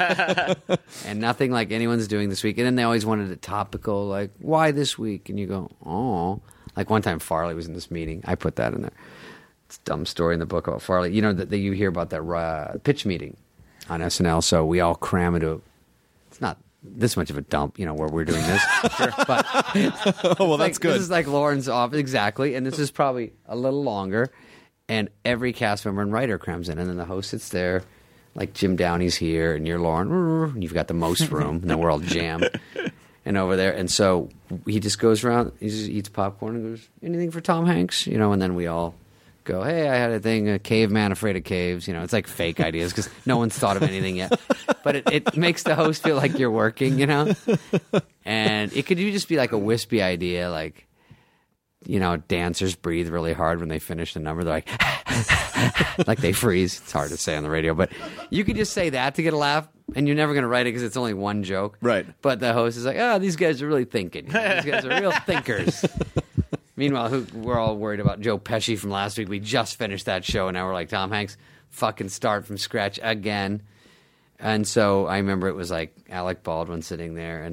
Speaker 7: and nothing like anyone's doing this week. And then they always wanted it topical, like why this week? And you go, oh. Like one time Farley was in this meeting. I put that in there. It's a dumb story in the book about Farley. You know, that, that you hear about that uh, pitch meeting on S N L. So we all cram into It's not this much of a dump, you know, where we're doing this. Sure. But
Speaker 5: oh, well, that's
Speaker 7: like,
Speaker 5: good.
Speaker 7: This is like Lauren's office. Exactly. And this is probably a little longer. And every cast member and writer crams in. And then the host sits there. Like Jim Downey's here. And you're Lauren. And you've got the most room. And then we're all jammed. And over there, and so he just goes around, he just eats popcorn and goes, anything for Tom Hanks? You know, and then we all go, hey, I had a thing, a caveman afraid of caves. You know, it's like fake ideas because no one's thought of anything yet. But it, it makes the host feel like you're working, you know? And it could just be like a wispy idea, like, you know, dancers breathe really hard when they finish the number. They're like, like they freeze. It's hard to say on the radio, but you could just say that to get a laugh. And you're never going to write it because it's only one joke.
Speaker 5: Right.
Speaker 7: But the host is like, oh, these guys are really thinking. You know, these guys are real thinkers. Meanwhile, who, we're all worried about Joe Pesci from last week. We just finished that show, and now we're like, Tom Hanks, fucking start from scratch again. And so I remember it was like Alec Baldwin sitting there, and then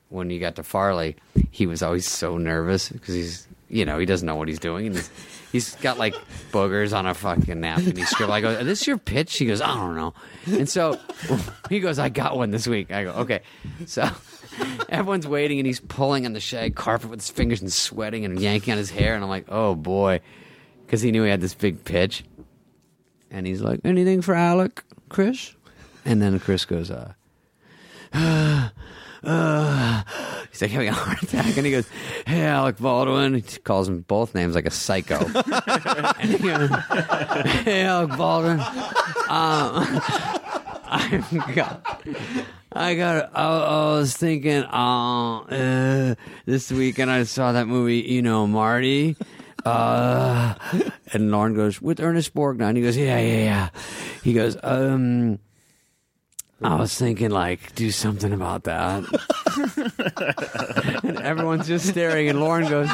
Speaker 7: when you got to Farley, he was always so nervous because he's, you know, he doesn't know what he's doing. And he's, he's got like boogers on a fucking napkin. He's scribbling. I go, "Is this your pitch?" He goes, "I don't know." And so he goes, "I got one this week." I go, "Okay." So everyone's waiting, and he's pulling on the shag carpet with his fingers and sweating and yanking on his hair. And I'm like, "Oh boy," because he knew he had this big pitch. And he's like, "Anything for Alec, Chris?" And then Chris goes, uh, uh, uh, he's like having a heart attack. And he goes, "Hey, Alec Baldwin." He calls him both names like a psycho. And he goes, "Hey, Alec Baldwin. Um, I've got, I got, I, I was thinking, uh, uh, this weekend I saw that movie, you know, Marty. Uh, and Lauren goes, "With Ernest Borgnine." He goes, "Yeah, yeah, yeah." He goes, um, "I was thinking, like, do something about that." And everyone's just staring, and Lauren goes,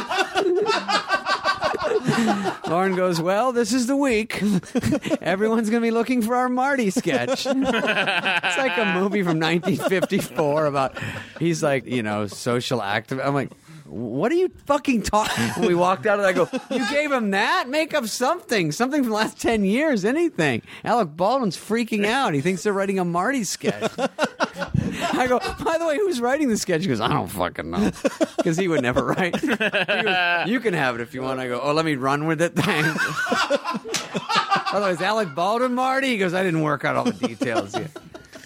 Speaker 7: Lauren goes, "Well, this is the week. Everyone's going to be looking for our Marty sketch." It's like a movie from nineteen fifty-four about, he's like, you know, social activist. I'm like, what are you fucking talking? When we walked out of there, I go, "You gave him that? Make up something. Something from the last ten years. Anything." Alec Baldwin's freaking out. He thinks they're writing a Marty sketch. I go, "By the way, who's writing the sketch?" He goes, "I don't fucking know." Because he would never write. He goes, "You can have it if you want." I go, "Oh, let me run with it then." Otherwise, Alec Baldwin, Marty? He goes, "I didn't work out all the details yet."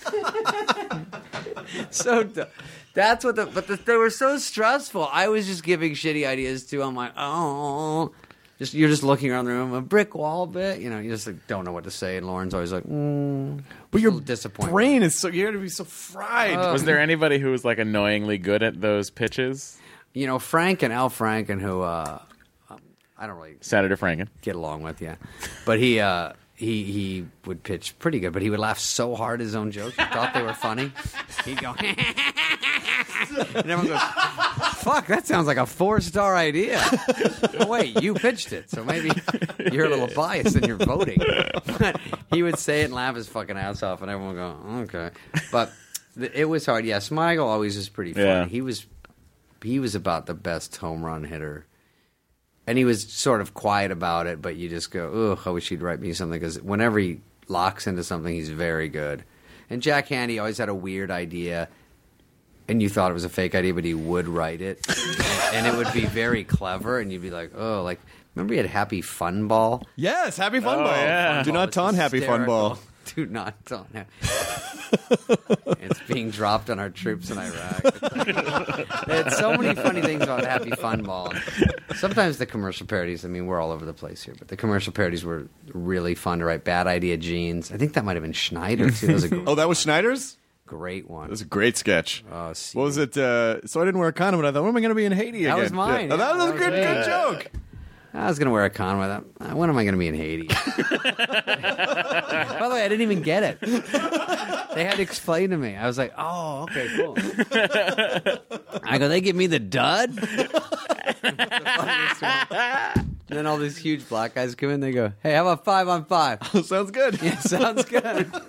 Speaker 7: So dumb. That's what the, but the, they were so stressful. I was just giving shitty ideas too. I'm like, oh, just you're just looking around the room, a brick wall bit. You know, you just like, don't know what to say. And Lauren's always like, mm,
Speaker 5: but your
Speaker 7: disappointed.
Speaker 5: brain is so you got to be so fried.
Speaker 7: Uh,
Speaker 8: Was there anybody who was like annoyingly good at those pitches?
Speaker 7: You know, Franken, Al Franken, who uh, I don't really
Speaker 8: Senator Franken
Speaker 7: get along with, yeah, but he. Uh, He he would pitch pretty good, but he would laugh so hard at his own jokes. He thought they were funny. He'd go, and everyone goes, "Fuck, that sounds like a four-star idea." Oh, wait, you pitched it, so maybe you're a little biased in your voting. But he would say it and laugh his fucking ass off, and everyone would go, "Okay." But th- it was hard. Yeah, Smigel always was pretty funny.
Speaker 8: Yeah.
Speaker 7: He was he was about the best home run hitter. And he was sort of quiet about it, but you just go, "Ugh, I wish he'd write me something." Because whenever he locks into something, he's very good. And Jack Handy always had a weird idea, and you thought it was a fake idea, but he would write it. And it would be very clever, and you'd be like, oh, like, remember he had Happy Fun Ball?
Speaker 5: Yes, Happy Fun
Speaker 8: Oh,
Speaker 5: Ball.
Speaker 8: yeah.
Speaker 5: Do not taunt Happy Fun Ball.
Speaker 7: Do not taunt him. It's being dropped on our troops in Iraq. There's so many funny things about Happy Fun Ball. Sometimes the commercial parodies, I mean, we're all over the place here, but the commercial parodies were really fun to write. Bad Idea Jeans. I think that might have been Schneider, too. That was a great,
Speaker 5: Oh, that was Schneider's?
Speaker 7: great one.
Speaker 5: That was a great sketch.
Speaker 7: Oh, see.
Speaker 5: What was it? Uh, so I didn't wear a condom, but I thought, when am I going to be in Haiti
Speaker 7: That
Speaker 5: again?
Speaker 7: was mine,
Speaker 5: Yeah. Oh, that
Speaker 7: yeah,
Speaker 5: was
Speaker 7: that
Speaker 5: a good,
Speaker 7: was
Speaker 5: good
Speaker 7: it.
Speaker 5: joke.
Speaker 7: I was going to wear a condom with that. When am I going to be in Haiti? By the way, I didn't even get it. They had to explain to me. I was like, oh, okay, cool. I go, they give me the dud? And then all these huge black guys come in. They go, "Hey, how about five on five?"
Speaker 5: Sounds good.
Speaker 7: Yeah, sounds good.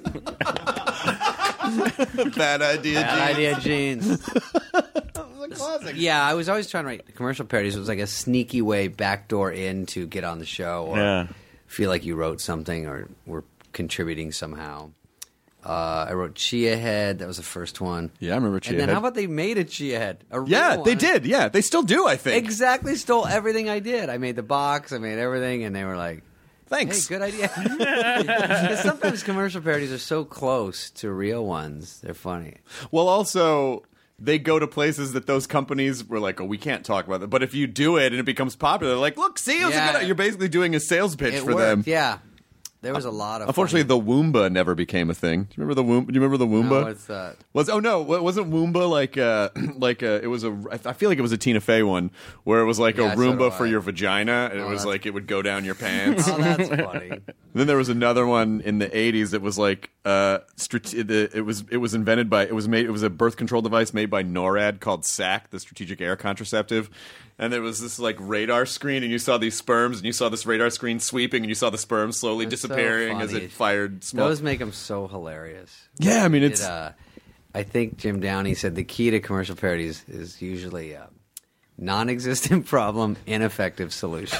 Speaker 5: Bad idea,
Speaker 7: Bad
Speaker 5: Gene.
Speaker 7: idea, jeans.
Speaker 5: That was a classic.
Speaker 7: Yeah, I was always trying to write commercial parodies. It was like a sneaky way, backdoor in to get on the show or
Speaker 8: Yeah.
Speaker 7: feel like you wrote something or were contributing somehow. Uh, I wrote Chia Head. That was the first one.
Speaker 5: Yeah, I remember Chia
Speaker 7: And then
Speaker 5: Head.
Speaker 7: how about they made a Chia Head? A real
Speaker 5: Yeah, they
Speaker 7: one.
Speaker 5: did. Yeah, they still do, I think.
Speaker 7: Exactly stole everything I did. I made the box. I made everything. And they were like,
Speaker 5: Thanks.
Speaker 7: hey, good idea. Because sometimes commercial parodies are so close to real ones. They're funny.
Speaker 5: Well, also, they go to places that those companies were like, oh, we can't talk about it. But if you do it and it becomes popular, they're like, look, see, it was
Speaker 7: Yeah.
Speaker 5: a good. You're basically doing a sales pitch
Speaker 7: It
Speaker 5: for
Speaker 7: worked,
Speaker 5: them.
Speaker 7: yeah. There was a lot of
Speaker 5: Unfortunately,
Speaker 7: funny-
Speaker 5: the Woomba never became a thing. Do you remember the Woomba? Do you remember the Woomba?
Speaker 7: No, what's that?
Speaker 5: Was oh no, wa- wasn't Woomba like uh like uh it was a I feel like it was a Tina Fey one where it was like
Speaker 7: Yeah,
Speaker 5: a
Speaker 7: so do
Speaker 5: Roomba
Speaker 7: I.
Speaker 5: for your vagina and
Speaker 7: Oh,
Speaker 5: it was
Speaker 7: that's-
Speaker 5: like it would go down your pants.
Speaker 7: Oh, that's funny.
Speaker 5: Then there was another one in the eighties that was like uh strate- the, it was it was invented by it was made it was a birth control device made by NORAD called S A C, the Strategic Air Contraceptive. And there was this like radar screen, and you saw these sperms, and you saw this radar screen sweeping, and you saw the sperms slowly
Speaker 7: That's so
Speaker 5: disappearing as
Speaker 7: funny.
Speaker 5: it fired smoke.
Speaker 7: Those make them so hilarious.
Speaker 5: Yeah, I mean,
Speaker 7: Did,
Speaker 5: it's
Speaker 7: uh, I think Jim Downey said the key to commercial parodies is usually a non-existent problem, ineffective solution.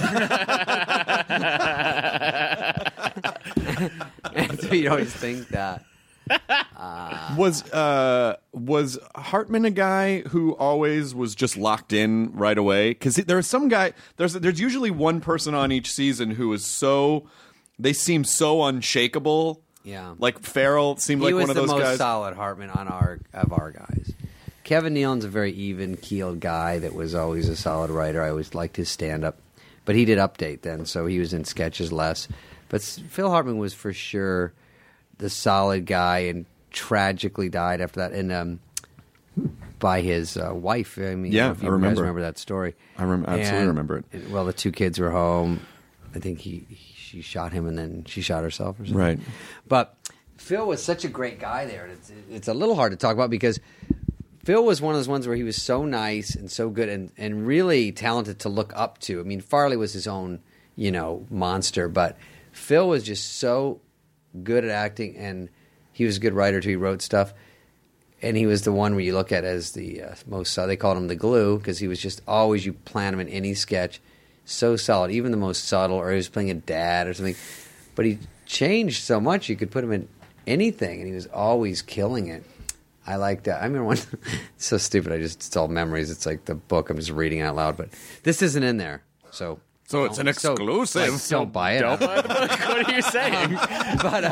Speaker 7: And so you always think that. Uh,
Speaker 5: was uh, was Hartman a guy who always was just locked in right away? Because there's some guy. There's there's usually one person on each season who is so. They seem so unshakable.
Speaker 7: Yeah,
Speaker 5: like Farrell seemed like one of those guys.
Speaker 7: He was the most solid Hartman on our of our guys. Kevin Nealon's a very even-keeled guy that was always a solid writer. I always liked his stand-up, but he did update then, so he was in sketches less. But Phil Hartman was for sure the solid guy, and tragically died after that, and um, by his uh, wife. I mean,
Speaker 5: yeah,
Speaker 7: if you
Speaker 5: I remember.
Speaker 7: guys remember that story.
Speaker 5: I rem- absolutely
Speaker 7: and,
Speaker 5: remember it.
Speaker 7: And, well, the two kids were home. I think he, he she shot him, and then she shot herself or something.
Speaker 5: Right.
Speaker 7: But Phil was such a great guy there. And it's, it's a little hard to talk about because Phil was one of those ones where he was so nice and so good and, and really talented to look up to. I mean, Farley was his own, you know, monster, but Phil was just so good at acting, and he was a good writer too. He wrote stuff, and he was the one where you look at as the uh, most. Uh, they called him the glue because he was just always, you plant him in any sketch, so solid, even the most subtle, or he was playing a dad or something. But he changed so much, you could put him in anything, and he was always killing it. I like that. I remember one. It's so stupid. I just it's all memories. It's like the book. I'm just reading it out loud, but this isn't in there, so.
Speaker 5: So it's an exclusive.
Speaker 7: So, like, don't buy it.
Speaker 8: Don't buy the book. What are you saying?
Speaker 7: but,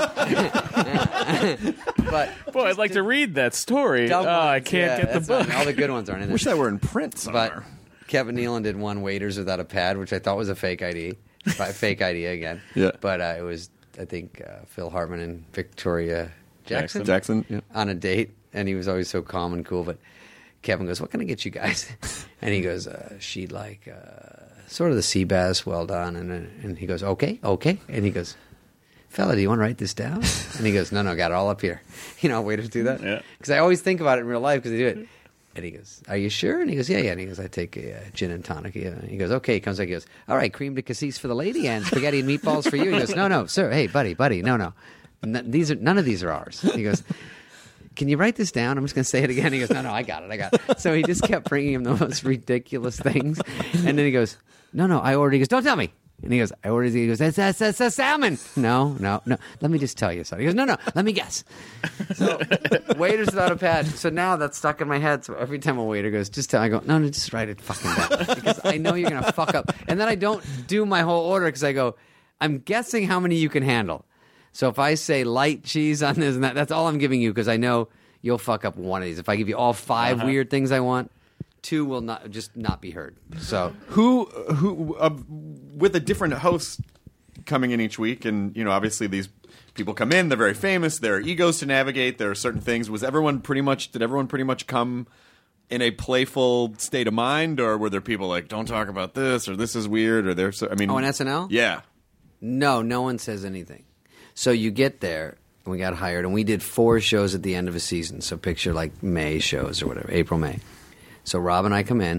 Speaker 7: uh, but
Speaker 8: boy, I'd like to read that story. Oh, I can't
Speaker 7: yeah,
Speaker 8: get the book.
Speaker 7: All the good ones aren't in there.
Speaker 5: Wish that were in print somewhere.
Speaker 7: But Kevin Nealon did one Waiters Without a Pad, which I thought was a fake I D. Fake idea again.
Speaker 5: Yeah.
Speaker 7: But uh, it was, I think, uh, Phil Hartman and Victoria Jackson,
Speaker 5: Jackson, yeah.
Speaker 7: on a date, and he was always so calm and cool. But Kevin goes, "What can I get you guys?" And he goes, uh, "She'd like uh, sort of the sea bass, well done." And uh, and he goes, "Okay, okay." And he goes, "Fella, do you want to write this down?" And he goes, "No, no, got it all up here." You know, waiters do that.
Speaker 8: Yeah.
Speaker 7: Because I always think about it in real life because they do it. And he goes, "Are you sure?" And he goes, "Yeah, yeah." And he goes, "I take a uh, gin and tonic." Yeah. And he goes, "Okay." He comes back. He goes, "All right, cream de cassis for the lady and spaghetti and meatballs for you." He goes, "No, no, sir. Hey, buddy, buddy. No, no. N- these are none of these are ours." He goes, "Can you write this down?" I'm just going to say it again. He goes, "No, no, I got it. I got it." So he just kept bringing him the most ridiculous things. And then he goes, "No, no, I ordered." He goes, "Don't tell me." And he goes, "I ordered." He goes, "That's that's that's a salmon." No, no, no. Let me just tell you something. He goes, "No, no. Let me guess." So Waiters Without a Pad. So now that's stuck in my head. So every time a waiter goes, "Just tell," I go, "No, no, just write it fucking down," because I know you're gonna fuck up. And then I don't do my whole order because I go, "I'm guessing how many you can handle." So if I say light cheese on this and that, that's all I'm giving you because I know you'll fuck up one of these. If I give you all five
Speaker 8: Uh-huh.
Speaker 7: weird things I want, two will not just not be heard. So
Speaker 5: Who who uh, with a different host coming in each week, and you know, obviously these people come in, they're very famous, there are egos to navigate, there are certain things. Was everyone pretty much did everyone pretty much come in a playful state of mind, or were there people like, "Don't talk about this," or "This is weird," or there's I mean
Speaker 7: Oh, on S N L?
Speaker 5: Yeah.
Speaker 7: no, no one says anything. So you get there, and we got hired, and we did four shows at the end of a season. So picture like May shows or whatever, April, May. So Rob and I come in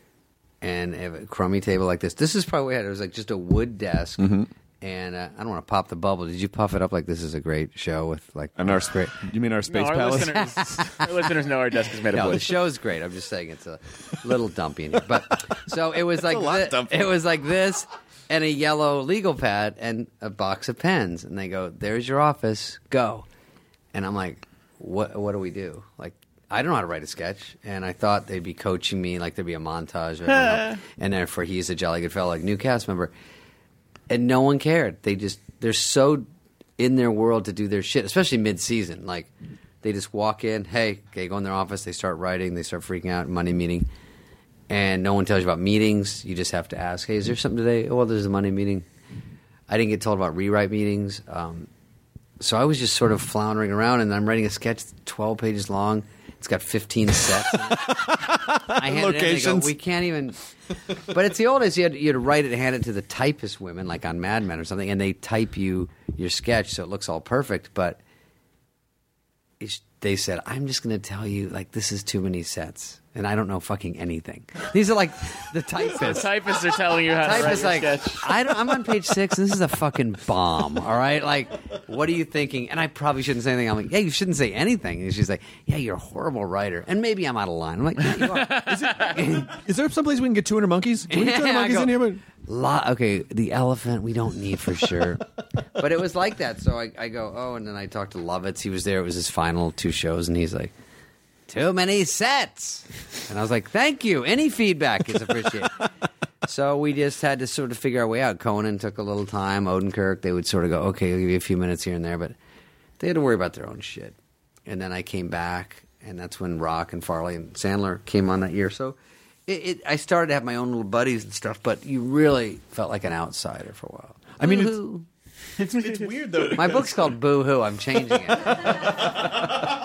Speaker 7: and have a crummy table like this. This is probably what we had. It was like just a wood desk.
Speaker 5: Mm-hmm.
Speaker 7: And uh, I don't want to pop the bubble. Did you puff it up like this is a great show with like
Speaker 5: And our
Speaker 7: great?
Speaker 5: you mean our
Speaker 8: No,
Speaker 5: space
Speaker 8: our
Speaker 5: palace?
Speaker 8: listeners, our listeners know our desk is made of
Speaker 7: No, the
Speaker 8: wood.
Speaker 7: show's great. I'm just saying it's a little dumpy in here. But so it was like
Speaker 5: a lot
Speaker 7: thi-
Speaker 5: dumpy.
Speaker 7: it was like this and a yellow legal pad and a box of pens. And they go, "There's your office. Go." And I'm like, "What? What do we do?" Like, I don't know how to write a sketch, and I thought they'd be coaching me, like there'd be a montage, of everyone, and therefore he's a jolly good fellow, like new cast member, and no one cared. They just they're so in their world to do their shit, especially mid-season. Like they just walk in, hey, okay, go in their office, they start writing, they start freaking out, Monday meeting, and no one tells you about meetings. You just have to ask, hey, is there something today? Oh, well, there's a Monday meeting. I didn't get told about rewrite meetings, um, so I was just sort of floundering around, and I'm writing a sketch that's twelve pages long. It's got fifteen sets. I hand it in, they go, we can't even. But it's the old days. You had, you had to write it and hand it to the typist women, like on Mad Men or something, and they type you your sketch so it looks all perfect. But it's, they said, I'm just going to tell you, like, this is too many sets. And I don't know fucking anything. These are like the typists.
Speaker 8: The typists are telling you how to write
Speaker 7: Typist
Speaker 8: your
Speaker 7: like,
Speaker 8: sketch.
Speaker 7: I don't, I'm on page six. And this is a fucking bomb. All right, like, what are you thinking? And I probably shouldn't say anything. I'm like, yeah, you shouldn't say anything. And she's like, yeah, you're a horrible writer. And maybe I'm out of line. I'm like, yeah, you are.
Speaker 9: Is, it, is there someplace we can get two hundred monkeys? Do we get two hundred
Speaker 7: Yeah, I
Speaker 9: monkeys
Speaker 7: go,
Speaker 9: in here? But...
Speaker 7: Lo- okay, the elephant we don't need for sure. But it was like that. So I, I go, oh, and then I talked to Lovitz. He was there. It was his final two shows, and he's like, too many sets. And I was like, thank you. Any feedback is appreciated. So we just had to sort of figure our way out. Conan took a little time. Odenkirk, they would sort of go, okay, I'll give you a few minutes here and there. But they had to worry about their own shit. And then I came back, and that's when Rock and Farley and Sandler came on that year. So it, it, I started to have my own little buddies and stuff, but you really felt like an outsider for a while.
Speaker 9: I mean,
Speaker 7: Boo-hoo.
Speaker 9: it's, it's, it's weird, though.
Speaker 7: My book's called Boo-hoo. I'm changing it.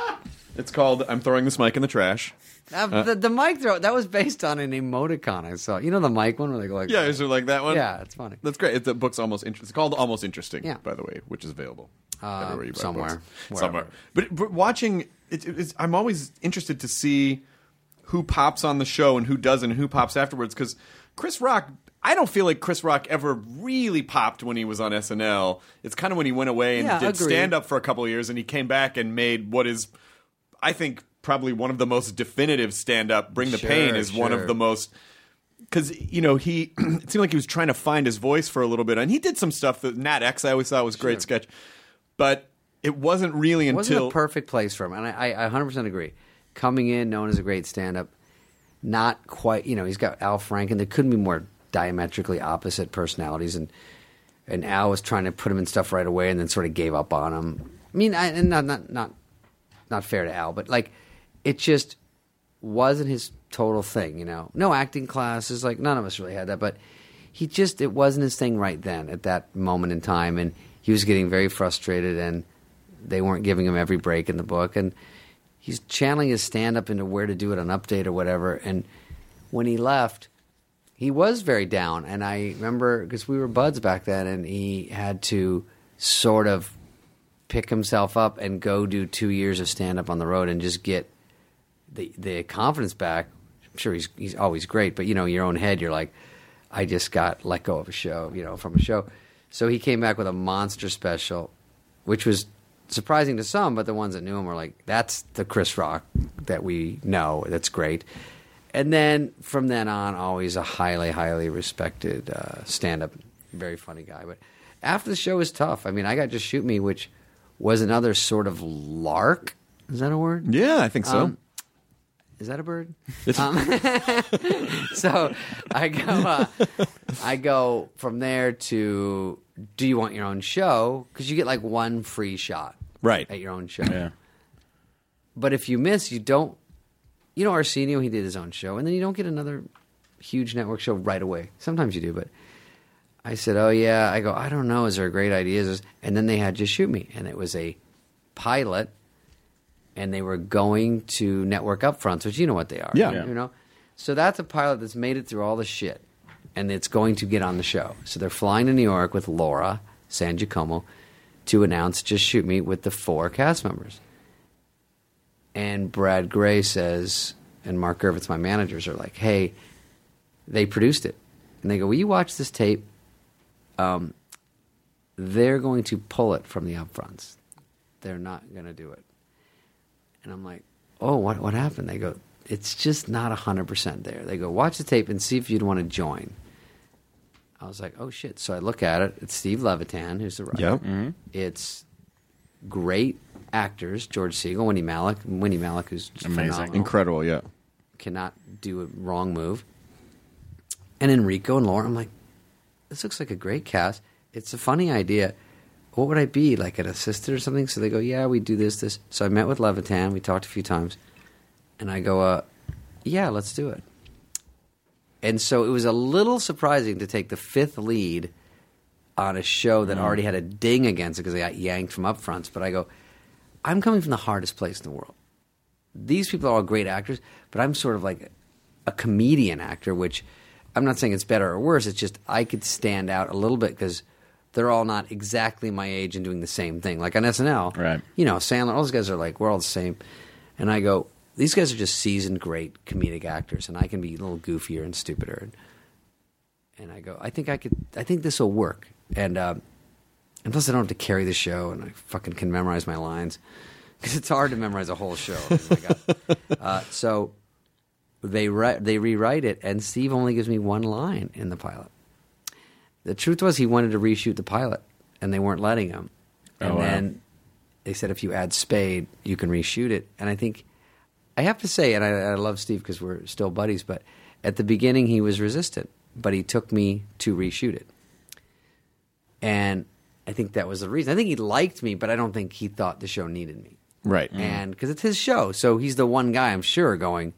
Speaker 9: It's called I'm Throwing This Mic in the Trash.
Speaker 7: Uh, the, the mic throw, that was based on an emoticon I saw. You know the mic one where they go like
Speaker 9: Yeah, is it like that one?
Speaker 7: Yeah, it's funny.
Speaker 9: That's great. It's, the book's almost interesting. It's called Almost Interesting,
Speaker 7: Yeah.
Speaker 9: by the way, which is available
Speaker 7: Uh,
Speaker 9: everywhere you buy
Speaker 7: somewhere.
Speaker 9: books.
Speaker 7: Wherever.
Speaker 9: Somewhere. But, but watching, it, it's, I'm always interested to see who pops on the show and who doesn't and who pops afterwards. Because Chris Rock, I don't feel like Chris Rock ever really popped when he was on S N L. It's kind of when he went away and
Speaker 7: Yeah,
Speaker 9: did
Speaker 7: agreed.
Speaker 9: stand-up for a couple of years, and he came back and made what is, I think, probably one of the most definitive stand-up. Bring the
Speaker 7: Sure,
Speaker 9: Pain is one
Speaker 7: sure.
Speaker 9: of the most... Because, you know, he it seemed like he was trying to find his voice for a little bit. And he did some stuff that Nat X I always thought was a great sketch. But it wasn't really
Speaker 7: It
Speaker 9: until...
Speaker 7: wasn't a perfect place for him. And I, I one hundred percent agree. Coming in, known as a great stand-up, not quite... You know, he's got Al Franken. There couldn't be more diametrically opposite personalities. And and Al was trying to put him in stuff right away and then sort of gave up on him. I mean, I, and not, not, not, not fair to Al, but, like, it just wasn't his total thing, you know. No acting classes, like none of us really had that, but he just, it wasn't his thing right then at that moment in time, and he was getting very frustrated, and they weren't giving him every break in the book, and he's channeling his stand-up into where to do it on Update or whatever, and when he left, he was very down, and I remember, because we were buds back then, and he had to sort of pick himself up and go do two years of stand-up on the road and just get the the confidence back. I'm sure he's he's always great, but you know, in your own head, you're like, I just got let go of a show, you know, from a show. So he came back with a monster special, which was surprising to some, but the ones that knew him were like, that's the Chris Rock that we know. That's great. And then from then on, always a highly, highly respected uh, stand-up, very funny guy. But after the show was tough. I mean, I got Just Shoot Me, which was another sort of lark. Is that a word?
Speaker 9: Yeah, I think so.
Speaker 7: Um, Is that a bird? Um, so I go, uh, I go from there to, do you want your own show? Because you get like one free shot,
Speaker 9: Right.
Speaker 7: at your own show.
Speaker 8: Yeah.
Speaker 7: But if you miss, you don't. You know, Arsenio, he did his own show, and then you don't get another huge network show right away. Sometimes you do, but I said, oh yeah. I go, I don't know. Is there a great idea? And then they had Just Shoot Me, and it was a pilot. And they were going to network upfronts, which you know what they are.
Speaker 9: Yeah.
Speaker 7: You know? So that's a pilot that's made it through all the shit. And it's going to get on the show. So they're flying to New York with Laura San Giacomo to announce Just Shoot Me with the four cast members. And Brad Gray says, and Mark Gervitz, my managers, are like, hey, they produced it. And they go, will you watch this tape? Um, they're going to pull it from the upfronts. They're not going to do it. And I'm like, oh, what what happened? They go, it's just not one hundred percent there. They go, watch the tape and see if you'd want to join. I was like, oh, shit. So I look at it. It's Steve Levitan, who's the writer.
Speaker 9: Yep.
Speaker 8: Mm-hmm.
Speaker 7: It's great actors, George Segal, Winnie Malik. Winnie Malik, who's just
Speaker 8: Amazing.
Speaker 7: phenomenal.
Speaker 9: Incredible, yeah.
Speaker 7: Cannot do a wrong move. And Enrico and Laura. I'm like, this looks like a great cast. It's a funny idea. What would I be, like an assistant or something? So they go, yeah, we do this, this. So I met with Levitan. We talked a few times. And I go, uh, yeah, let's do it. And so it was a little surprising to take the fifth lead on a show that already had a ding against it because they got yanked from upfronts. But I go, I'm coming from the hardest place in the world. These people are all great actors, but I'm sort of like a comedian actor, which I'm not saying it's better or worse. It's just I could stand out a little bit because they're all not exactly my age and doing the same thing. Like on S N L,
Speaker 8: Right.
Speaker 7: you know, Sandler, all those guys are like, we're all the same. And I go, these guys are just seasoned, great comedic actors, and I can be a little goofier and stupider. And, and I go, I think I could, I think this will work. And, um, and plus I don't have to carry the show, and I fucking can memorize my lines. Because it's hard to memorize a whole show. I mean, my God. uh, so they, ri- they rewrite it, and Steve only gives me one line in the pilot. The truth was he wanted to reshoot the pilot, and they weren't letting him. And
Speaker 8: Oh, wow.
Speaker 7: then they said if you add Spade, you can reshoot it. And I think, I have to say, and I, I love Steve because we're still buddies, but at the beginning he was resistant. But he took me to reshoot it. And I think that was the reason. I think he liked me, but I don't think he thought the show needed me.
Speaker 9: Right.
Speaker 7: And because it's his show, so he's the one guy, I'm sure, going,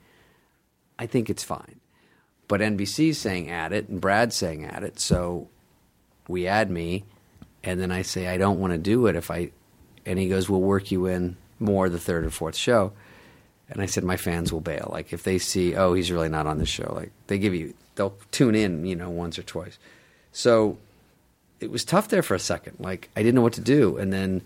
Speaker 7: I think it's fine. But N B C's saying add it, and Brad's saying add it, so we add me, and then I say I don't want to do it if I, and he goes, we'll work you in more the third or fourth show. And I said, my fans will bail. Like, if they see, oh, he's really not on this show, like, they give you, they'll tune in, you know, once or twice. So it was tough there for a second. Like, I didn't know what to do. And then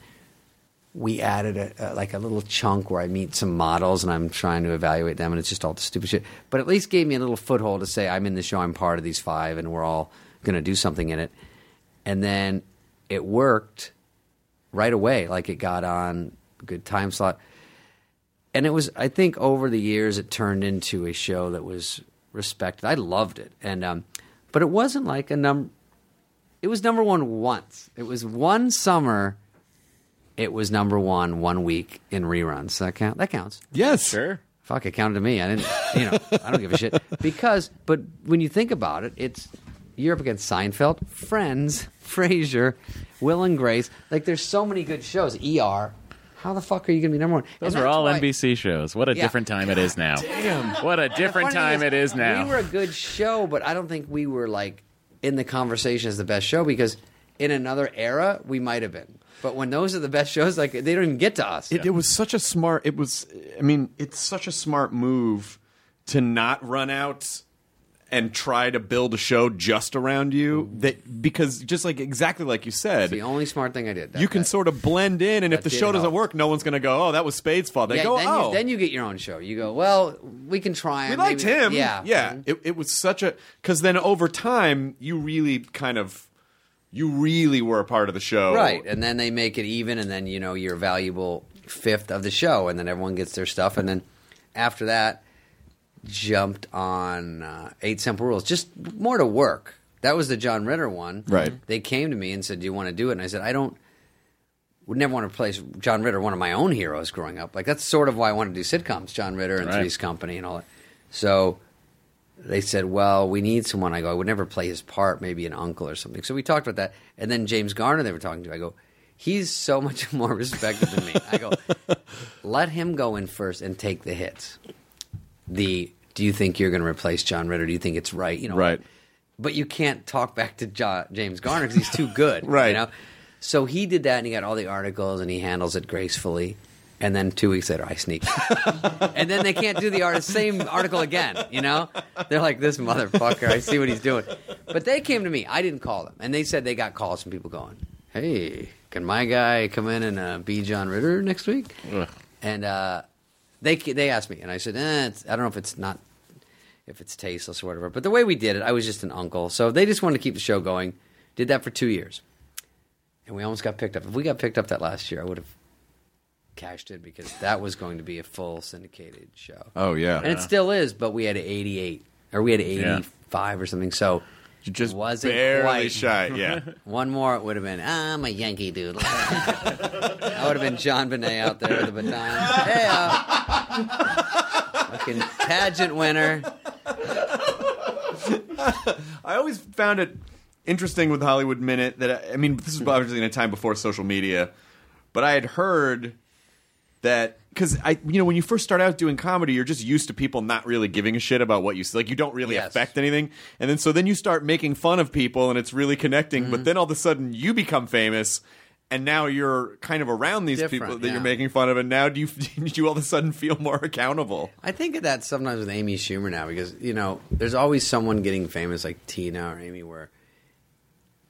Speaker 7: we added a, a, like a little chunk where I meet some models and I'm trying to evaluate them, and it's just all the stupid shit. But at least gave me a little foothold to say, I'm in the show, I'm part of these five, and we're all going to do something in it. And then it worked right away. Like, it got on a good time slot. And it was, I think over the years, it turned into a show that was respected. I loved it. And um, but it wasn't like a number, it was number one once. It was one summer. It was number one one week in reruns. That count? That counts.
Speaker 9: Yes.
Speaker 8: Sure.
Speaker 7: Fuck, it counted to me. I didn't, you know, I don't give a shit. Because, but when you think about it, it's, you're up against Seinfeld, Friends, Frasier, Will and Grace. Like, there's so many good shows. E R. How the fuck are you going to be number one?
Speaker 8: Those
Speaker 7: And
Speaker 8: were
Speaker 7: that's
Speaker 8: all
Speaker 7: why-
Speaker 8: N B C shows. What a
Speaker 7: Yeah.
Speaker 8: different time it is now.
Speaker 9: Damn.
Speaker 8: What a
Speaker 7: And the
Speaker 8: different
Speaker 7: funny
Speaker 8: time
Speaker 7: thing
Speaker 8: it
Speaker 7: is,
Speaker 8: is now.
Speaker 7: We were a good show, but I don't think we were, like, in the conversation as the best show, because in another era, we might have been. But when those are the best shows, like, they don't even get to us.
Speaker 9: It, it was such a smart. It was. I mean, it's such a smart move to not run out and try to build a show just around you. That because just like exactly like you said,
Speaker 7: It's the only smart thing I did. That-
Speaker 9: you can
Speaker 7: that-
Speaker 9: sort of blend in, and if
Speaker 7: that
Speaker 9: the
Speaker 7: did
Speaker 9: show doesn't
Speaker 7: help.
Speaker 9: work, no one's going to go, "Oh, that was Spade's fault." They
Speaker 7: yeah,
Speaker 9: go,
Speaker 7: then,
Speaker 9: "Oh,
Speaker 7: you, then you get your own show. You go, well, we can try.
Speaker 9: we
Speaker 7: and
Speaker 9: liked
Speaker 7: maybe-
Speaker 9: him."
Speaker 7: Yeah,
Speaker 9: yeah.
Speaker 7: Mhm.
Speaker 9: It, it was such a because then over time you really kind of you really were a part of the show,
Speaker 7: Right, and then they make it even, and then, you know, you're a valuable fifth of the show, and then everyone gets their stuff, and then after that, jumped on uh, Eight Simple Rules, just more to work. That was the John Ritter one.
Speaker 9: Right.
Speaker 7: They came to me and said, do you want to do it? And I said, I don't, would never want to replace John Ritter, one of my own heroes growing up. Like, that's sort of why I wanted to do sitcoms, John Ritter and
Speaker 8: Right.
Speaker 7: Three's Company and all that. So they said, well, we need someone. I go, I would never play his part, maybe an uncle or something. So we talked about that. And then James Garner they were talking to, I go, he's so much more respected than me. I go, let him go in first and take the hits. The, do you think you're going to replace John Ritter? Do you think it's right? You know,
Speaker 9: Right.
Speaker 7: But you can't talk back to John, James Garner because he's too good.
Speaker 9: Right.
Speaker 7: You know? So he did that, and he got all the articles, and he handles it gracefully. And then two weeks later, I sneak. And then they can't do the art- same article again, you know? They're like, this motherfucker, I see what he's doing. But they came to me. I didn't call them. And they said they got calls from people going, hey, can my guy come in and uh, be John Ritter next week?
Speaker 8: Ugh.
Speaker 7: And uh, they they asked me. And I said, eh, it's, I don't know if it's not, if it's tasteless or whatever. But the way we did it, I was just an uncle. So they just wanted to keep the show going. Did that for two years. And we almost got picked up. If we got picked up that last year, I would have cashed it because that was going to be a full syndicated show.
Speaker 9: Oh yeah,
Speaker 7: And it still is, but we had eighty-eight or we had eighty-five or something. So
Speaker 9: you just
Speaker 7: wasn't
Speaker 9: barely
Speaker 7: quite.
Speaker 9: shy. Yeah,
Speaker 7: One more, it would have been, I'm a Yankee dude. I would have been John Bonet out there with a baton. Hey, uh, fucking pageant winner.
Speaker 9: I always found it interesting with Hollywood Minute that I mean, this was obviously in a time before social media, but I had heard that because I, you know, when you first start out doing comedy, you're just used to people not really giving a shit about what you say. Like, you don't really
Speaker 7: Yes.
Speaker 9: affect anything, and then so then you start making fun of people, and it's really connecting.
Speaker 7: Mm-hmm.
Speaker 9: But then all of a sudden, you become famous, and now you're kind of around these
Speaker 7: Different,
Speaker 9: people that
Speaker 7: yeah.
Speaker 9: you're making fun of, and now do you do you all of a sudden feel more accountable?
Speaker 7: I think of that sometimes with Amy Schumer now because, you know, there's always someone getting famous like Tina or Amy where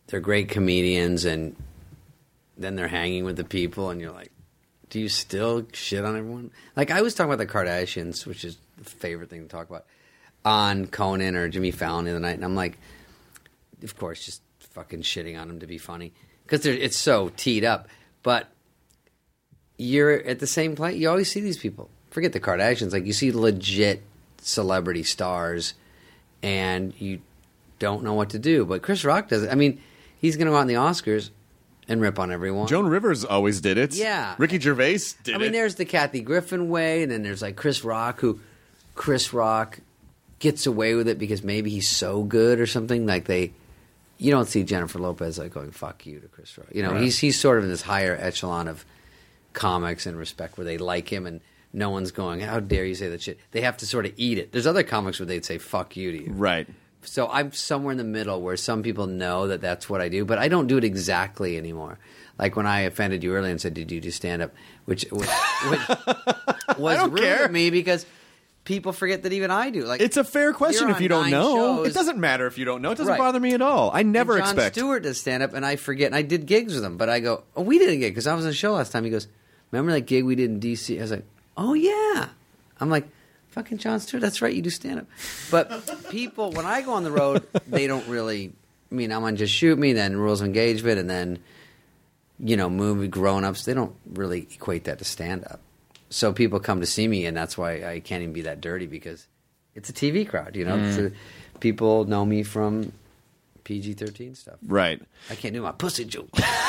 Speaker 7: they're great comedians, and then they're hanging with the people, and you're like, do you still shit on everyone? Like, I was talking about the Kardashians, which is the favorite thing to talk about, on Conan or Jimmy Fallon the other night, and I'm like, of course, just fucking shitting on them to be funny, because it's so teed up. But you're at the same place. You always see these people. Forget the Kardashians. Like, you see legit celebrity stars, and you don't know what to do. But Chris Rock does it. I mean, he's going to go out in the Oscars and rip on everyone.
Speaker 9: Joan Rivers always did it.
Speaker 7: Yeah.
Speaker 9: Ricky Gervais did it.
Speaker 7: I mean, there's the Kathy Griffin way, and then there's like Chris Rock, who Chris Rock gets away with it because maybe he's so good or something. Like, they, you don't see Jennifer Lopez like going "fuck you" to Chris Rock. You know,
Speaker 9: Right.
Speaker 7: he's he's sort of in this higher echelon of comics and respect where they like him, and no one's going, "How dare you say that shit?" They have to sort of eat it. There's other comics where they'd say "fuck you" to you.
Speaker 9: Right.
Speaker 7: So I'm somewhere in the middle where some people know that that's what I do, but I don't do it exactly anymore. Like when I offended you earlier and said, "Did you do stand up?" Which, which, which was
Speaker 9: don't
Speaker 7: rude
Speaker 9: care.
Speaker 7: to me because people forget that even I do. Like,
Speaker 9: It's a fair question
Speaker 7: you're
Speaker 9: if you
Speaker 7: on
Speaker 9: don't
Speaker 7: nine
Speaker 9: know.
Speaker 7: shows.
Speaker 9: It doesn't matter if you don't know. It doesn't
Speaker 7: Right.
Speaker 9: bother me at all. I never
Speaker 7: And Jon
Speaker 9: expect.
Speaker 7: Stewart does stand up, and I forget. And I did gigs with him, but I go, "Oh, we did a gig because I was on the show last time." He goes, "Remember that gig we did in D C?" I was like, "Oh yeah." I'm like, "Fucking Jon Stewart, that's right, you do stand up." But people, when I go on the road, they don't really. I mean, I'm on Just Shoot Me, then Rules of Engagement, and then you know, movie grown ups. They don't really equate that to stand up. So people come to see me, and that's why I can't even be that dirty because it's a T V crowd. You know,
Speaker 9: Mm.
Speaker 7: It's a- people know me from P G thirteen stuff.
Speaker 9: Right.
Speaker 7: I can't do my pussy joke.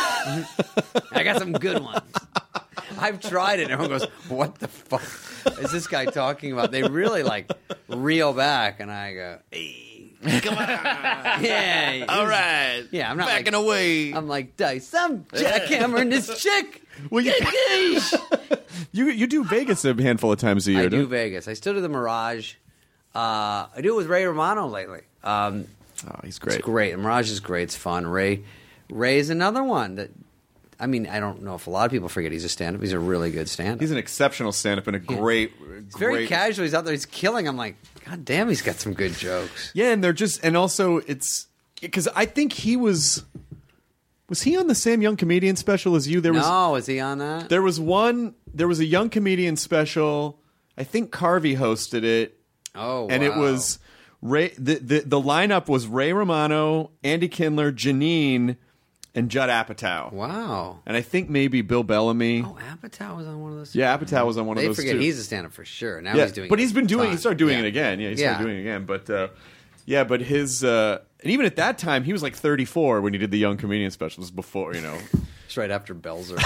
Speaker 7: I got some good ones. I've tried it, and everyone goes, "What the fuck is this guy talking about?" They really like reel back, and I go, "Hey, come on, yeah,
Speaker 9: All right.
Speaker 7: yeah." I'm not
Speaker 9: Backing
Speaker 7: like,
Speaker 9: away.
Speaker 7: I'm like, Dice, I'm jackhammering this chick.
Speaker 9: Well, you,
Speaker 7: Yeesh.
Speaker 9: you you do Vegas a handful of times a year.
Speaker 7: I do
Speaker 9: don't-
Speaker 7: Vegas. I still do the Mirage. Uh, I do it with Ray Romano lately. Um,
Speaker 9: Oh, he's great.
Speaker 7: It's great. The Mirage is great. It's fun. Ray, Ray is another one that. I mean, I don't know if a lot of people forget he's a stand-up. He's a really good stand-up.
Speaker 9: He's an exceptional stand-up and a great,
Speaker 7: He's very
Speaker 9: great.
Speaker 7: casual. He's out there. He's killing. I'm like, God damn, he's got some good jokes.
Speaker 9: Yeah, and they're just, and also it's because I think he was, was he on the Sam Young Comedian special as you? There was
Speaker 7: No, is he on that?
Speaker 9: there was one, there was a Young Comedian special. I think Carvey hosted it,
Speaker 7: Oh,
Speaker 9: and it
Speaker 7: wow.
Speaker 9: was Ray. The, the the lineup was Ray Romano, Andy Kindler, Janine, and Judd Apatow.
Speaker 7: Wow.
Speaker 9: And I think maybe Bill Bellamy.
Speaker 7: Oh, Apatow was on one of those.
Speaker 9: Yeah, Apatow was on one
Speaker 7: They
Speaker 9: of those
Speaker 7: forget
Speaker 9: too.
Speaker 7: he's a stand-up for sure. Now
Speaker 9: yeah,
Speaker 7: he's doing.
Speaker 9: but
Speaker 7: it
Speaker 9: he's been
Speaker 7: a
Speaker 9: doing.
Speaker 7: ton.
Speaker 9: He started doing
Speaker 7: Yeah.
Speaker 9: it again. Yeah, he started
Speaker 7: Yeah.
Speaker 9: doing it again. But uh, yeah, but his uh, and even at that time, he was like thirty-four when he did the Young Comedian specials. Before you know,
Speaker 7: It's right after Belzer.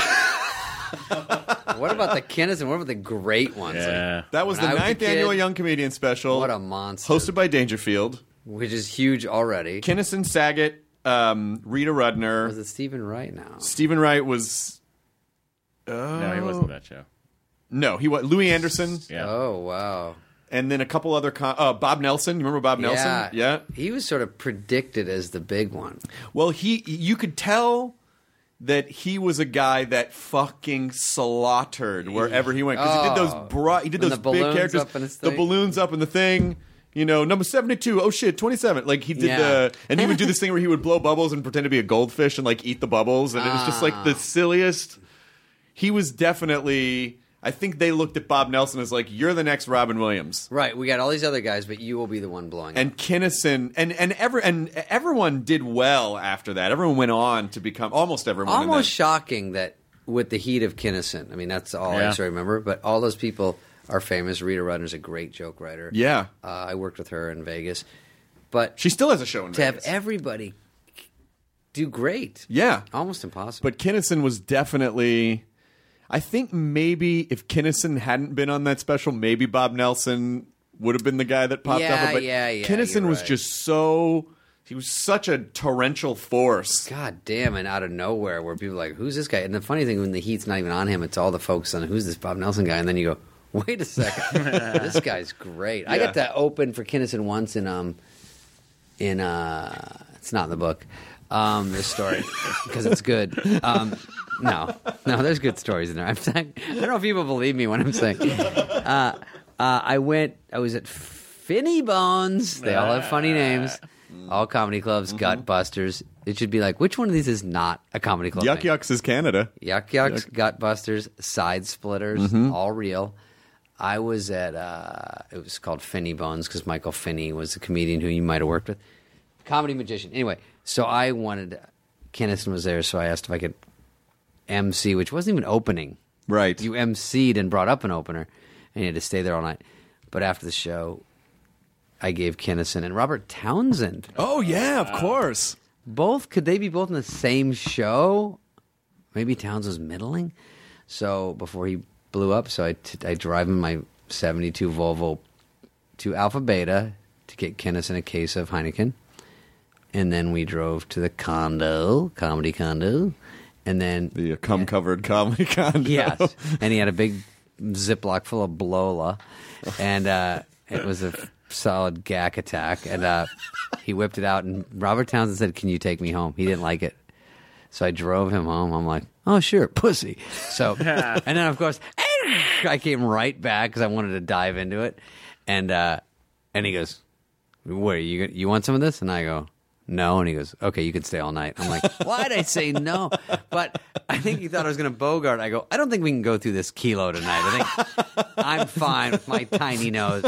Speaker 7: What about the Kinnison? What about the great ones? Like,
Speaker 8: Yeah.
Speaker 9: that was
Speaker 7: When
Speaker 9: the
Speaker 7: I was a
Speaker 9: ninth
Speaker 7: kid-
Speaker 9: annual Young Comedian special.
Speaker 7: what a monster.
Speaker 9: hosted by Dangerfield,
Speaker 7: Which is huge already.
Speaker 9: Kinnison, Saget, um, Rita Rudner,
Speaker 7: Was it Stephen Wright now?
Speaker 9: Stephen Wright was.
Speaker 8: No, he wasn't that show.
Speaker 9: No, he was Louis Anderson,
Speaker 8: Yeah.
Speaker 7: Oh, wow.
Speaker 9: and then a couple other. Con- uh, Bob Nelson. You remember Bob Nelson?
Speaker 7: Yeah.
Speaker 9: Yeah.
Speaker 7: He was sort of predicted as the big one.
Speaker 9: Well, he you could tell that he was a guy that fucking slaughtered wherever he went because he did
Speaker 7: Oh.
Speaker 9: those bra- he did
Speaker 7: And
Speaker 9: those
Speaker 7: the
Speaker 9: big
Speaker 7: balloons
Speaker 9: characters,
Speaker 7: up in his
Speaker 9: the
Speaker 7: thing.
Speaker 9: balloons up in the thing. You know, number seventy-two. Oh shit, twenty-seven. Like he did
Speaker 7: Yeah.
Speaker 9: the, and he would do this thing where he would blow bubbles and pretend to be a goldfish and like eat the bubbles, and it was just like
Speaker 7: Ah.
Speaker 9: the silliest. He was definitely. I think they looked at Bob Nelson as like, you're the next Robin Williams.
Speaker 7: Right. We got all these other guys, but you will be the one blowing
Speaker 9: And Kinnison and and every and everyone did well after that. Everyone went on to become almost everyone. in
Speaker 7: Almost
Speaker 9: that.
Speaker 7: shocking that with the heat of Kinnison, I mean, that's all I
Speaker 8: Yeah.
Speaker 7: sort of remember, but all those people are famous. Rita Rudner's a great joke writer.
Speaker 9: Yeah,
Speaker 7: Uh, I worked with her in Vegas. But
Speaker 9: she still has a show in
Speaker 7: to have
Speaker 9: Vegas.
Speaker 7: everybody do great,
Speaker 9: Yeah,
Speaker 7: almost impossible.
Speaker 9: but Kinnison was definitely. I think maybe if Kinnison hadn't been on that special, maybe Bob Nelson would have been the guy that popped
Speaker 7: Yeah,
Speaker 9: up. But
Speaker 7: yeah, yeah,
Speaker 9: Kinnison
Speaker 7: you're
Speaker 9: was
Speaker 7: right.
Speaker 9: just so. He was such a torrential force.
Speaker 7: God damn, and out of nowhere, where people are like, who's this guy? And the funny thing, when the heat's not even on him, it's all the folks on who's this Bob Nelson guy? And then you go, wait a second, this guy's great. I
Speaker 9: Yeah.
Speaker 7: got to open for Kinnison once in um in uh it's not in the book. Um, this story because it's good. Um, no, no, there's good stories in there. I'm saying, I don't know if people believe me when I'm saying. Uh, uh, I went. I was at Finny Bones. They all have funny names. All comedy clubs, Gutbusters. It should be like, which one of these is not a comedy club?
Speaker 9: Yuck
Speaker 7: thing?
Speaker 9: Yucks is Canada.
Speaker 7: Yuck Yucks, Gutbusters, Side Splitters,
Speaker 9: Mm-hmm.
Speaker 7: all real. I was at, uh, it was called Finney Bones because Michael Finney was a comedian who you might have worked with. Comedy magician. Anyway, so I wanted, Kinnison was there, so I asked if I could M C, which wasn't even opening.
Speaker 9: Right.
Speaker 7: You M C'd and brought up an opener, and you had to stay there all night. But after the show, I gave Kinnison and Robert Townsend.
Speaker 9: Oh, yeah, of course.
Speaker 7: Both, could they be both in the same show? Maybe Towns was middling. So before he blew up, so I, t- I drive in my seventy-two Volvo to Alpha Beta to get Kinnison a case of Heineken. And then we drove to the condo, comedy condo. And then...
Speaker 9: The cum-covered comedy condo.
Speaker 7: Yes. And he had a big Ziploc full of Blola. And uh, it was a solid gack attack. And uh, he whipped it out. And Robert Townsend said, "Can you take me home?" He didn't like it. So I drove him home. I'm like, "Oh, sure, pussy." So, and then, of course, I came right back because I wanted to dive into it. And uh, and he goes, "What, are you, you want some of this?" And I go, "No." And he goes, "Okay, you can stay all night." I'm like, why'd I say no? But I think he thought I was going to bogart. I go, "I don't think we can go through this kilo tonight. I think I'm fine with my tiny nose."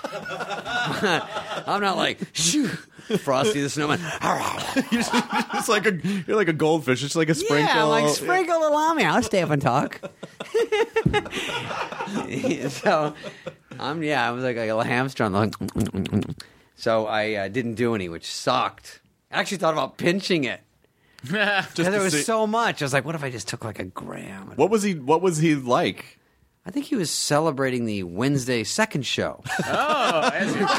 Speaker 7: I'm not like, shoo, Frosty the Snowman.
Speaker 9: you're, just, it's like a, you're like a goldfish. It's like a sprinkle.
Speaker 7: Yeah, like sprinkle allow me. I'll stay up and talk. So, I'm yeah, I was like a hamster on the. So I uh, didn't do any, which sucked. I actually thought about pinching it.
Speaker 9: Just
Speaker 7: Because there
Speaker 9: to
Speaker 7: was
Speaker 9: see-
Speaker 7: so much. I was like, what if I just took like a gram?
Speaker 9: What was he? What was he like?
Speaker 7: I think he was celebrating the Wednesday second show.
Speaker 8: Oh, as you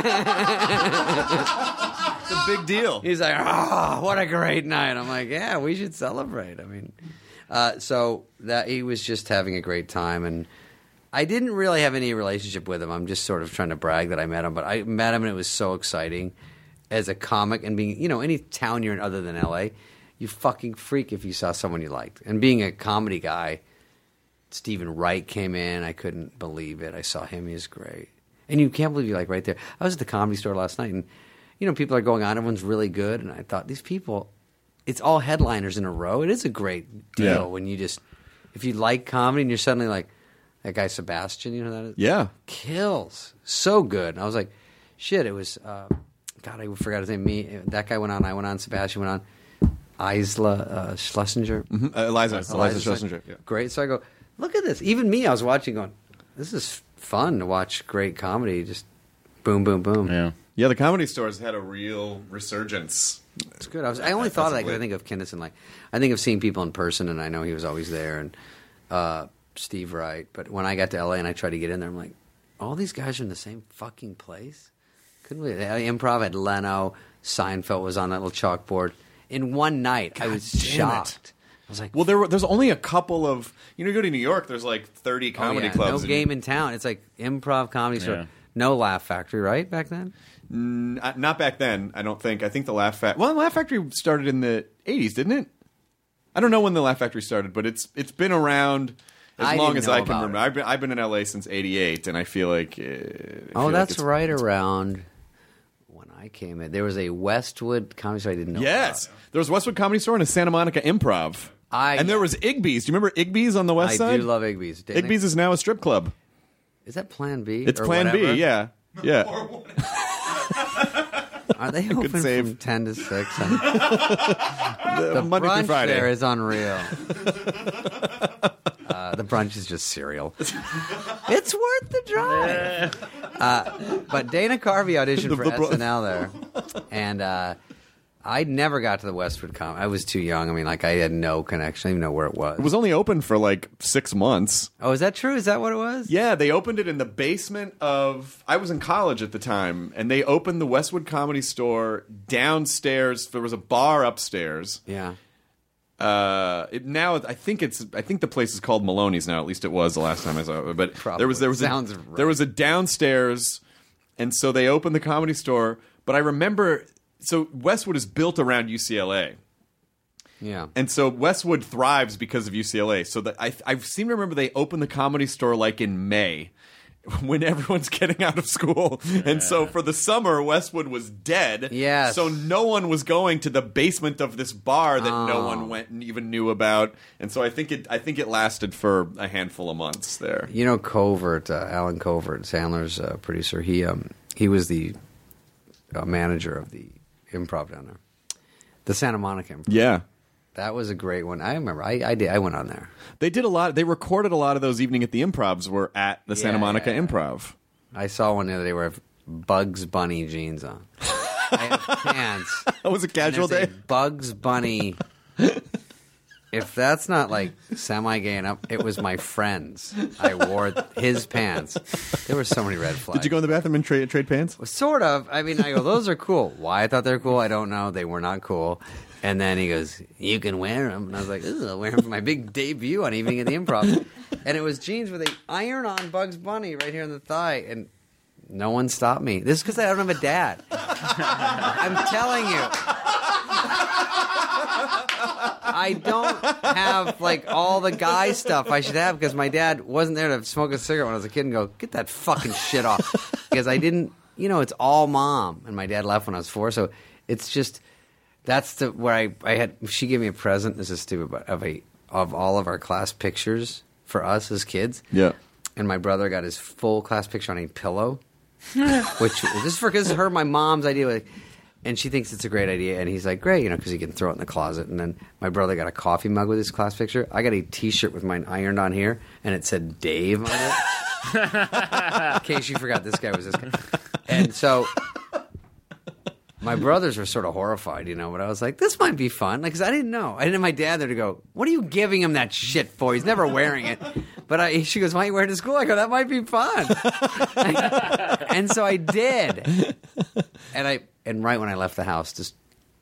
Speaker 8: do.
Speaker 9: It's a big deal.
Speaker 7: He's like, oh, what a great night. I'm like, yeah, we should celebrate. I mean, uh, so that he was just having a great time. And I didn't really have any relationship with him. I'm just sort of trying to brag that I met him. But I met him, and it was so exciting as a comic. And being, you know, any town you're in other than L A, you fucking freak if you saw someone you liked. And being a comedy guy, Stephen Wright came in. I couldn't believe it. I saw him. He was great. And you can't believe you're like right there. I was at the Comedy Store last night, and, you know, people are going on. Everyone's really good. And I thought, these people, it's all headliners in a row. It is a great deal
Speaker 9: Yeah.
Speaker 7: when you just, if you like comedy and you're suddenly like, that guy Sebastian, you know who that is?
Speaker 9: Yeah.
Speaker 7: Kills. So good. And I was like, shit, it was, uh, God, I forgot his name. Me, that guy went on. I went on. Sebastian went on. Isla uh, Schlesinger.
Speaker 9: Mm-hmm. Uh, Eliza. Eliza,
Speaker 7: Eliza
Speaker 9: Schlesinger. Yeah.
Speaker 7: Great. So I go, look at this. Even me, I was watching going, this is fun to watch great comedy. Just boom, boom, boom.
Speaker 8: Yeah.
Speaker 9: Yeah, the Comedy Store's had a real resurgence.
Speaker 7: It's good. I was. I only thought of that because I think of Kinnison. Like, I think of seeing people in person, and I know he was always there, and uh, Steve Wright. But when I got to L A and I tried to get in there, I'm like, all these guys are in the same fucking place? Couldn't believe it. Improv had Leno. Seinfeld was on that little chalkboard. In one night, I was
Speaker 9: damn it.
Speaker 7: shocked. I was like,
Speaker 9: Well, there were, there's only a couple of, you know, you go to New York, there's like thirty
Speaker 7: oh,
Speaker 9: comedy
Speaker 7: yeah,
Speaker 9: clubs.
Speaker 7: no
Speaker 9: and-
Speaker 7: game in town. It's like improv comedy store.
Speaker 8: Yeah.
Speaker 7: No Laugh Factory, right, back then?
Speaker 9: N- uh, Not back then, I don't think. I think the Laugh Factory, well, the Laugh Factory started in the eighties, didn't it? I don't know when the Laugh Factory started, but it's it's been around as
Speaker 7: I
Speaker 9: long
Speaker 7: didn't
Speaker 9: as
Speaker 7: know
Speaker 9: I can
Speaker 7: about
Speaker 9: remember.
Speaker 7: it.
Speaker 9: I've been, I've been in L A since eighty-eight, and I feel like... Uh, I
Speaker 7: Oh,
Speaker 9: feel like
Speaker 7: that's
Speaker 9: it's-
Speaker 7: right around when I came in. There was a Westwood comedy store I didn't know
Speaker 9: Yes.
Speaker 7: about.
Speaker 9: There was Westwood Comedy Store and a Santa Monica Improv.
Speaker 7: I-
Speaker 9: and there was Igby's. Do you remember Igby's on the west
Speaker 7: I
Speaker 9: side?
Speaker 7: do love Igby's. Didn't
Speaker 9: Igby's
Speaker 7: it-
Speaker 9: is now a strip club.
Speaker 7: Is that Plan B?
Speaker 9: It's
Speaker 7: or
Speaker 9: Plan
Speaker 7: whatever?
Speaker 9: B, yeah. Yeah.
Speaker 7: Are they open
Speaker 9: save.
Speaker 7: from ten to six?
Speaker 9: The
Speaker 7: The
Speaker 9: Monday
Speaker 7: brunch
Speaker 9: through Friday.
Speaker 7: there is unreal. uh, the brunch is just cereal. It's worth the drive. Uh, but Dana Carvey auditioned
Speaker 9: The-
Speaker 7: for
Speaker 9: the bro-
Speaker 7: S N L there, and uh, I never got to the Westwood Com. I was too young. I mean, like I had no connection. I didn't even know where it was.
Speaker 9: It was only open for like six months.
Speaker 7: Oh, is that true? Is that what it was?
Speaker 9: Yeah, they opened it in the basement of... I was in college at the time, and they opened the Westwood Comedy Store downstairs. There was a bar upstairs.
Speaker 7: Yeah.
Speaker 9: Uh, it, now I think it's I think the place is called Maloney's now. At least it was the last time I saw it. But
Speaker 7: Probably.
Speaker 9: there was there was
Speaker 7: Sounds
Speaker 9: a,
Speaker 7: right.
Speaker 9: there was a downstairs, and so they opened the Comedy Store. But I remember, so Westwood is built around U C L A.
Speaker 7: Yeah.
Speaker 9: And so Westwood thrives because of U C L A. So that I I seem to remember they opened the Comedy Store like in May, when everyone's getting out of school. And so for the summer, Westwood was dead.
Speaker 7: Yes.
Speaker 9: So no one was going to the basement of this bar that
Speaker 7: Oh.
Speaker 9: no one went and even knew about. And so I think it I think it lasted for a handful of months there.
Speaker 7: You know, Covert, uh, Alan Covert, Sandler's uh, producer. He um, he was the uh, manager of the Improv down there, the Santa Monica Improv.
Speaker 9: Yeah.
Speaker 7: That was a great one. I remember. I, I did. I went on there.
Speaker 9: They did a lot. They recorded a lot of those Evening at the Improvs were at the Santa
Speaker 7: Yeah,
Speaker 9: Monica
Speaker 7: yeah, yeah.
Speaker 9: Improv.
Speaker 7: I saw one the other day where I have Bugs Bunny jeans on. I had pants.
Speaker 9: That was a casual
Speaker 7: and there's
Speaker 9: day.
Speaker 7: a Bugs Bunny. If that's not like semi-gay enough, it was my friend's. I wore his pants. There were so many red flags.
Speaker 9: Did you go in the bathroom and trade trade pants?
Speaker 7: Sort of. I mean, I go, those are cool. Why I thought they were cool, I don't know. They were not cool. And then he goes, you can wear them. And I was like, Ugh, I'll wear them for my big debut on Evening at the Improv. And it was jeans with a iron-on Bugs Bunny right here in the thigh. And no one stopped me. This is because I don't have a dad. I'm telling you. I don't have, like, all the guy stuff I should have because my dad wasn't there to smoke a cigarette when I was a kid and go, get that fucking shit off. Because I didn't, you know, it's all mom. And my dad left when I was four. So it's just... That's the where I, I had. She gave me a present. This is stupid, but of a of all of our class pictures for us as kids.
Speaker 9: Yeah.
Speaker 7: And my brother got his full class picture on a pillow, which just for because her my mom's idea, like, and she thinks it's a great idea. And he's like, great, you know, because he can throw it in the closet. And then my brother got a coffee mug with his class picture. I got a T-shirt with mine ironed on here, and it said Dave on it. In case you forgot, this guy was this guy. And so. My brothers were sort of horrified, you know, but I was like, this might be fun. Like, because I didn't know. I didn't have my dad there to go, what are you giving him that shit for? He's never wearing it. But I, she goes, why don't you wear it to school? I go, that might be fun. And so I did. And I and right when I left the house, just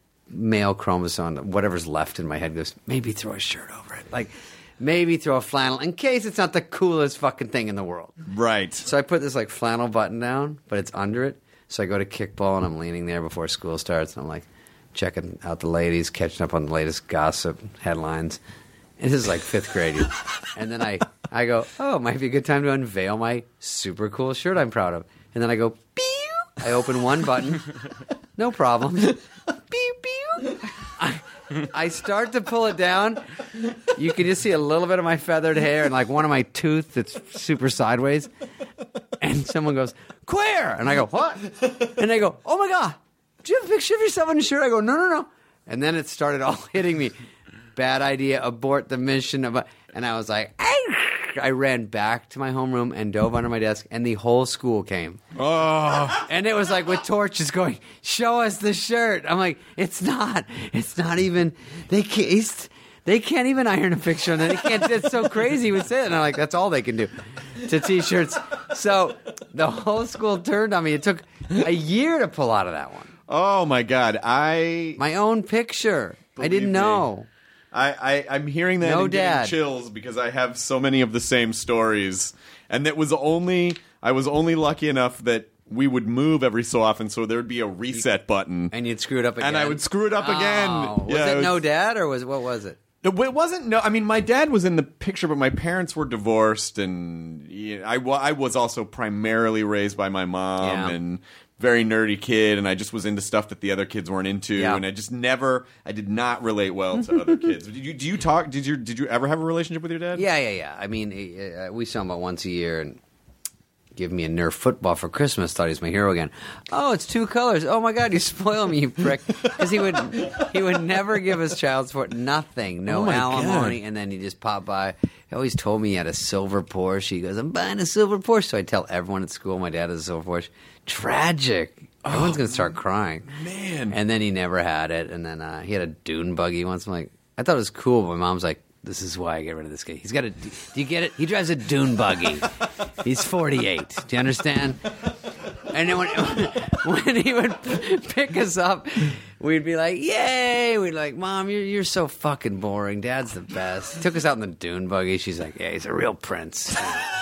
Speaker 7: male chromosome, whatever's left in my head goes, maybe throw a shirt over it. Like, maybe throw a flannel in case it's not the coolest fucking thing in the world.
Speaker 9: Right.
Speaker 7: So I put this, like, flannel button down, but it's under it. So I go to kickball, and I'm leaning there before school starts, and I'm, like, checking out the ladies, catching up on the latest gossip headlines. And this is, like, fifth grade. And then I, I go, oh, it might be a good time to unveil my super cool shirt I'm proud of. And then I go, pew! I open one button. No problem. Pew, pew! I, I start to pull it down. You can just see a little bit of my feathered hair and, like, one of my tooth that's super sideways. And someone goes, queer! And I go, what? And they go, oh, my God, do you have a picture of yourself on your shirt? I go, no, no, no. And then it started all hitting me. Bad idea, abort the mission. Of, and I was like, I ran back to my homeroom and dove under my desk, and the whole school came.
Speaker 9: Oh.
Speaker 7: And it was like with torches going, show us the shirt. I'm like, it's not. It's not even. They can't, they can't even iron a picture on it. They can't. It's so crazy with it. And I'm like, that's all they can do to T-shirts. So the whole school turned on me. It took a year to pull out of that one.
Speaker 9: Oh, my God. I...
Speaker 7: My own picture. I
Speaker 9: Believe
Speaker 7: didn't
Speaker 9: me.
Speaker 7: know.
Speaker 9: I, I, I'm hearing that
Speaker 7: No
Speaker 9: and getting
Speaker 7: dad.
Speaker 9: chills because I have so many of the same stories. And that was only... I was only lucky enough that we would move every so often, so there would be a reset button.
Speaker 7: And you'd screw it up again.
Speaker 9: And I would screw it up again.
Speaker 7: Oh. Was
Speaker 9: Yeah,
Speaker 7: it
Speaker 9: was-
Speaker 7: no dad, or was what was it?
Speaker 9: It wasn't. No, I mean, my dad was in the picture, but my parents were divorced, and yeah, I, wa- I was also primarily raised by my mom,
Speaker 7: Yeah.
Speaker 9: and very nerdy kid, and I just was into stuff that the other kids weren't into,
Speaker 7: Yeah.
Speaker 9: and I just never, I did not relate well to other kids. Did you? Do you talk? Did you? Did you ever have a relationship with your dad?
Speaker 7: Yeah, yeah, yeah. I mean, uh, we saw him about once a year, and give me a Nerf football for Christmas. Thought he was my hero again. Oh, it's two colors. Oh my God, you spoil me, you prick. Because he would, he would never give us child support. Nothing, no
Speaker 9: Oh my
Speaker 7: alimony,
Speaker 9: God.
Speaker 7: and then he just pop by. He always told me he had a silver Porsche. He goes, "I'm buying a silver Porsche." So I tell everyone at school my dad has a silver Porsche. Tragic. Everyone's gonna start crying.
Speaker 9: Man.
Speaker 7: And then he never had it. And then uh, he had a dune buggy once. I'm like, I thought it was cool. But my mom's like, this is why I get rid of this guy. He's got a. Do you get it? He drives a dune buggy. He's forty-eight. Do you understand? And then when, when he would pick us up, we'd be like, "Yay!" We'd like, "Mom, you're you're so fucking boring. Dad's the best." He took us out in the dune buggy. She's like, "Yeah, he's a real prince."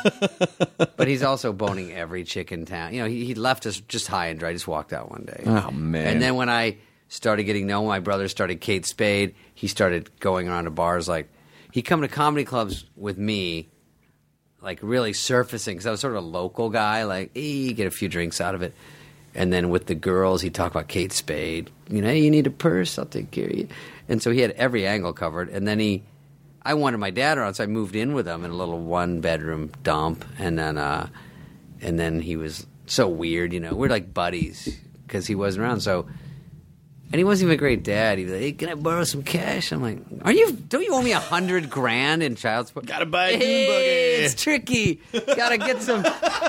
Speaker 7: But he's also boning every chick in town. You know, he, he left us just high and dry. Just walked out one day.
Speaker 9: Oh, man.
Speaker 7: And then when I started getting known, my brother started Kate Spade. He started going around to bars like. He'd come to comedy clubs with me, like really surfacing because I was sort of a local guy, like, hey, get a few drinks out of it. And then with the girls, he'd talk about Kate Spade. You know, hey, you need a purse, I'll take care of you. And so he had every angle covered. And then he, I wanted my dad around, so I moved in with him in a little one-bedroom dump. And then, uh, and then he was so weird, you know. We're like buddies because he wasn't around. So, and he wasn't even a great dad. He'd be like, hey, can I borrow some cash? I'm like, are you? Don't you owe me a hundred grand in child support?
Speaker 9: Gotta buy a
Speaker 7: hey,
Speaker 9: dune buggy.
Speaker 7: It's tricky. Gotta get some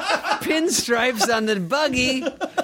Speaker 7: pinstripes on the buggy.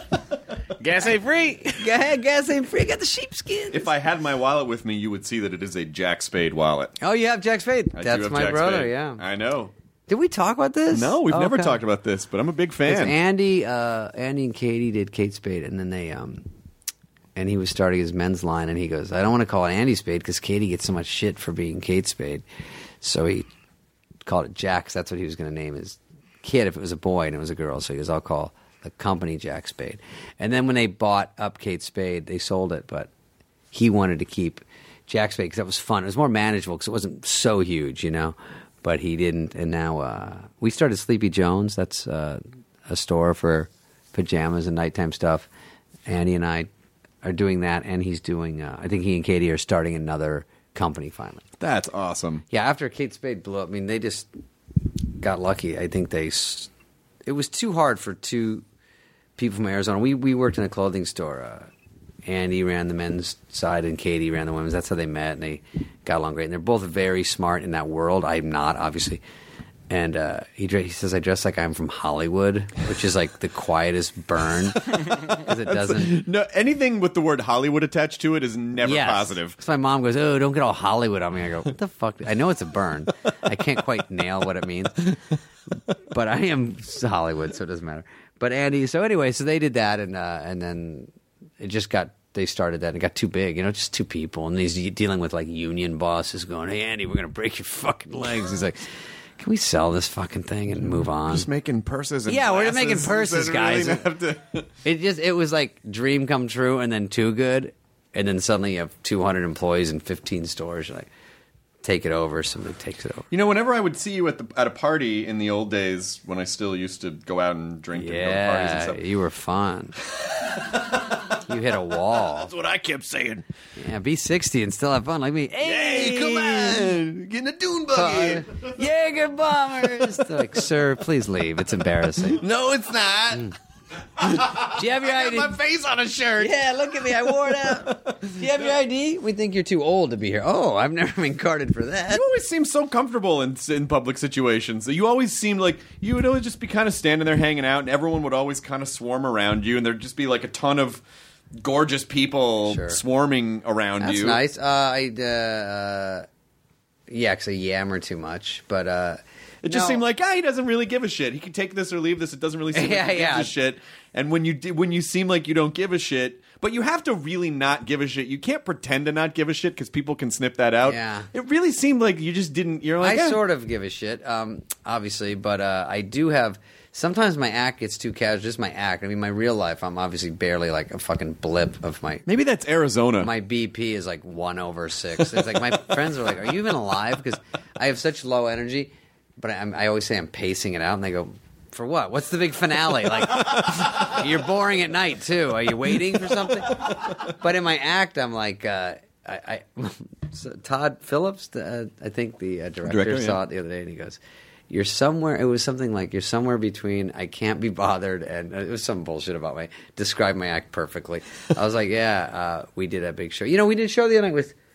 Speaker 8: Gas ain't free.
Speaker 7: Yeah, gas ain't free. Got the sheepskin.
Speaker 9: If I had my wallet with me, you would see that it is a Jack Spade wallet.
Speaker 7: Oh, you have Jack Spade.
Speaker 9: I do
Speaker 7: That's
Speaker 9: have
Speaker 7: my
Speaker 9: Jack
Speaker 7: brother.
Speaker 9: Spade.
Speaker 7: Yeah.
Speaker 9: I know.
Speaker 7: Did we talk about this?
Speaker 9: No, we've
Speaker 7: Oh,
Speaker 9: never
Speaker 7: okay.
Speaker 9: talked about this, but I'm a big
Speaker 7: It's
Speaker 9: fan.
Speaker 7: Andy, uh, Andy and Katie did Kate Spade, and then they, um, and he was starting his men's line, and he goes, I don't want to call it Andy Spade because Katie gets so much shit for being Kate Spade, so he called it Jack. 'Cause that's what he was going to name his kid if it was a boy and it was a girl. So he goes, I'll call the company Jack Spade. And then when they bought up Kate Spade, they sold it, but he wanted to keep Jack Spade because that was fun. It was more manageable because it wasn't so huge, you know. But he didn't, and now uh, we started Sleepy Jones. That's uh, a store for pajamas and nighttime stuff. Andy and I are doing that, and he's doing. Uh, I think he and Katie are starting another company finally.
Speaker 9: That's awesome.
Speaker 7: Yeah, after Kate Spade blew up, I mean, they just got lucky. I think they. It was too hard for two people from Arizona. We we worked in a clothing store. Uh, Andy ran the men's side and Katie ran the women's. That's how they met, and they got along great. And they're both very smart in that world. I'm not, obviously. And uh, he, he says, I dress like I'm from Hollywood, which is like the quietest burn. Because it doesn't...
Speaker 9: No, anything with the word Hollywood attached to it is never
Speaker 7: Yes.
Speaker 9: positive.
Speaker 7: So my mom goes, oh, don't get all Hollywood on me. I go, what the fuck? I know it's a burn. I can't quite nail what it means. But I am Hollywood, so it doesn't matter. But Andy, so anyway, so they did that, and uh, and then... It just got, they started that and it got too big, you know, just two people. And he's dealing with like union bosses going, hey, Andy, we're going to break your fucking legs. He's like, can we sell this fucking thing and move on?
Speaker 9: Just making purses and
Speaker 7: Yeah, we're
Speaker 9: glasses
Speaker 7: making purses,
Speaker 9: and really
Speaker 7: guys.
Speaker 9: not have to-
Speaker 7: It just, it was like dream come true and then too good. And then suddenly you have two hundred employees in fifteen stores. You're like, take it over. Somebody takes it over.
Speaker 9: You know, whenever I would see you at the at a party in the old days when I still used to go out and drink and go to parties and
Speaker 7: Yeah,
Speaker 9: stuff.
Speaker 7: you were fun. You hit a wall.
Speaker 9: That's what I kept saying.
Speaker 7: Yeah, be sixty and still have fun like me. Hey,
Speaker 9: Hey, come on! Get in a dune buggy!
Speaker 7: Uh, Jaeger bombers. They're like, sir, please leave. It's embarrassing.
Speaker 9: No, it's not.
Speaker 7: Do you have your
Speaker 9: I
Speaker 7: I D?
Speaker 9: got my face on a shirt.
Speaker 7: Yeah, look at me. I wore it out. Do you have your I D? We think you're too old to be here. Oh, I've never been carded for that.
Speaker 9: You always seem so comfortable in in public situations. You always seemed like you would always just be kind of standing there hanging out, and everyone would always kind of swarm around you, and there'd just be like a ton of gorgeous people
Speaker 7: Sure.
Speaker 9: swarming around
Speaker 7: That's
Speaker 9: you.
Speaker 7: nice. Uh, I, uh, uh, yeah, because I yammer too much, but uh,
Speaker 9: It just
Speaker 7: no.
Speaker 9: seemed like, ah, he doesn't really give a shit. He can take this or leave this. It doesn't really seem
Speaker 7: Yeah,
Speaker 9: like he
Speaker 7: yeah.
Speaker 9: gives a shit. And when you di- when you seem like you don't give a shit, but you have to really not give a shit. You can't pretend to not give a shit because people can snip that out.
Speaker 7: Yeah.
Speaker 9: It really seemed like you just didn't. You're like,
Speaker 7: I
Speaker 9: eh.
Speaker 7: sort of give a shit, um, obviously, but uh, I do have. Sometimes my act gets too casual. Just my act. I mean, my real life, I'm obviously barely like a fucking blip of my.
Speaker 9: Maybe that's Arizona.
Speaker 7: My B P is like one over six. It's like my friends are like, "Are you even alive?" Because I have such low energy. But I, I always say I'm pacing it out, and they go, "For what? What's the big finale?" Like, you're boring at night too. Are you waiting for something? But in my act, I'm like, uh, I, I so Todd Phillips, the, uh, I think the uh, director,
Speaker 9: Director,
Speaker 7: saw
Speaker 9: yeah.
Speaker 7: it the other day, and he goes, "You're somewhere." It was something like, "You're somewhere between I can't be bothered," and it was some bullshit about my describe my act perfectly. I was like, "Yeah, uh, we did a big show. You know, we did a show the other night with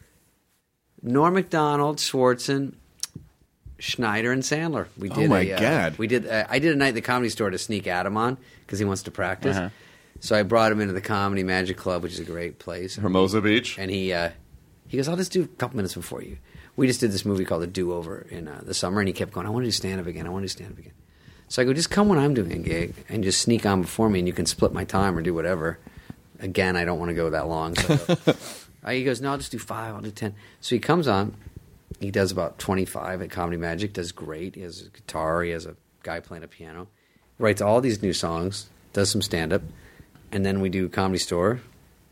Speaker 7: Norm Macdonald, Schwartzen." Schneider and Sandler. We did.
Speaker 9: Oh, my
Speaker 7: a, uh,
Speaker 9: God.
Speaker 7: We did. Uh, I did a night at the Comedy Store to sneak Adam on because he wants to practice.
Speaker 8: Uh-huh.
Speaker 7: So I brought him into the Comedy Magic Club, which is a great place.
Speaker 9: Hermosa Beach.
Speaker 7: And he uh, he goes, "I'll just do a couple minutes before you." We just did this movie called The Do-Over in uh, the summer, and he kept going, "I want to do stand-up again. I want to do stand-up again." So I go, "Just come when I'm doing a gig and just sneak on before me, and you can split my time or do whatever." Again, I don't want to go that long. So I go, uh, he goes, "No, I'll just do five. I'll do ten." So he comes on. He does about twenty-five at Comedy Magic, does great. He has a guitar, he has a guy playing a piano. Writes all these new songs, does some stand-up, and then we do Comedy Store.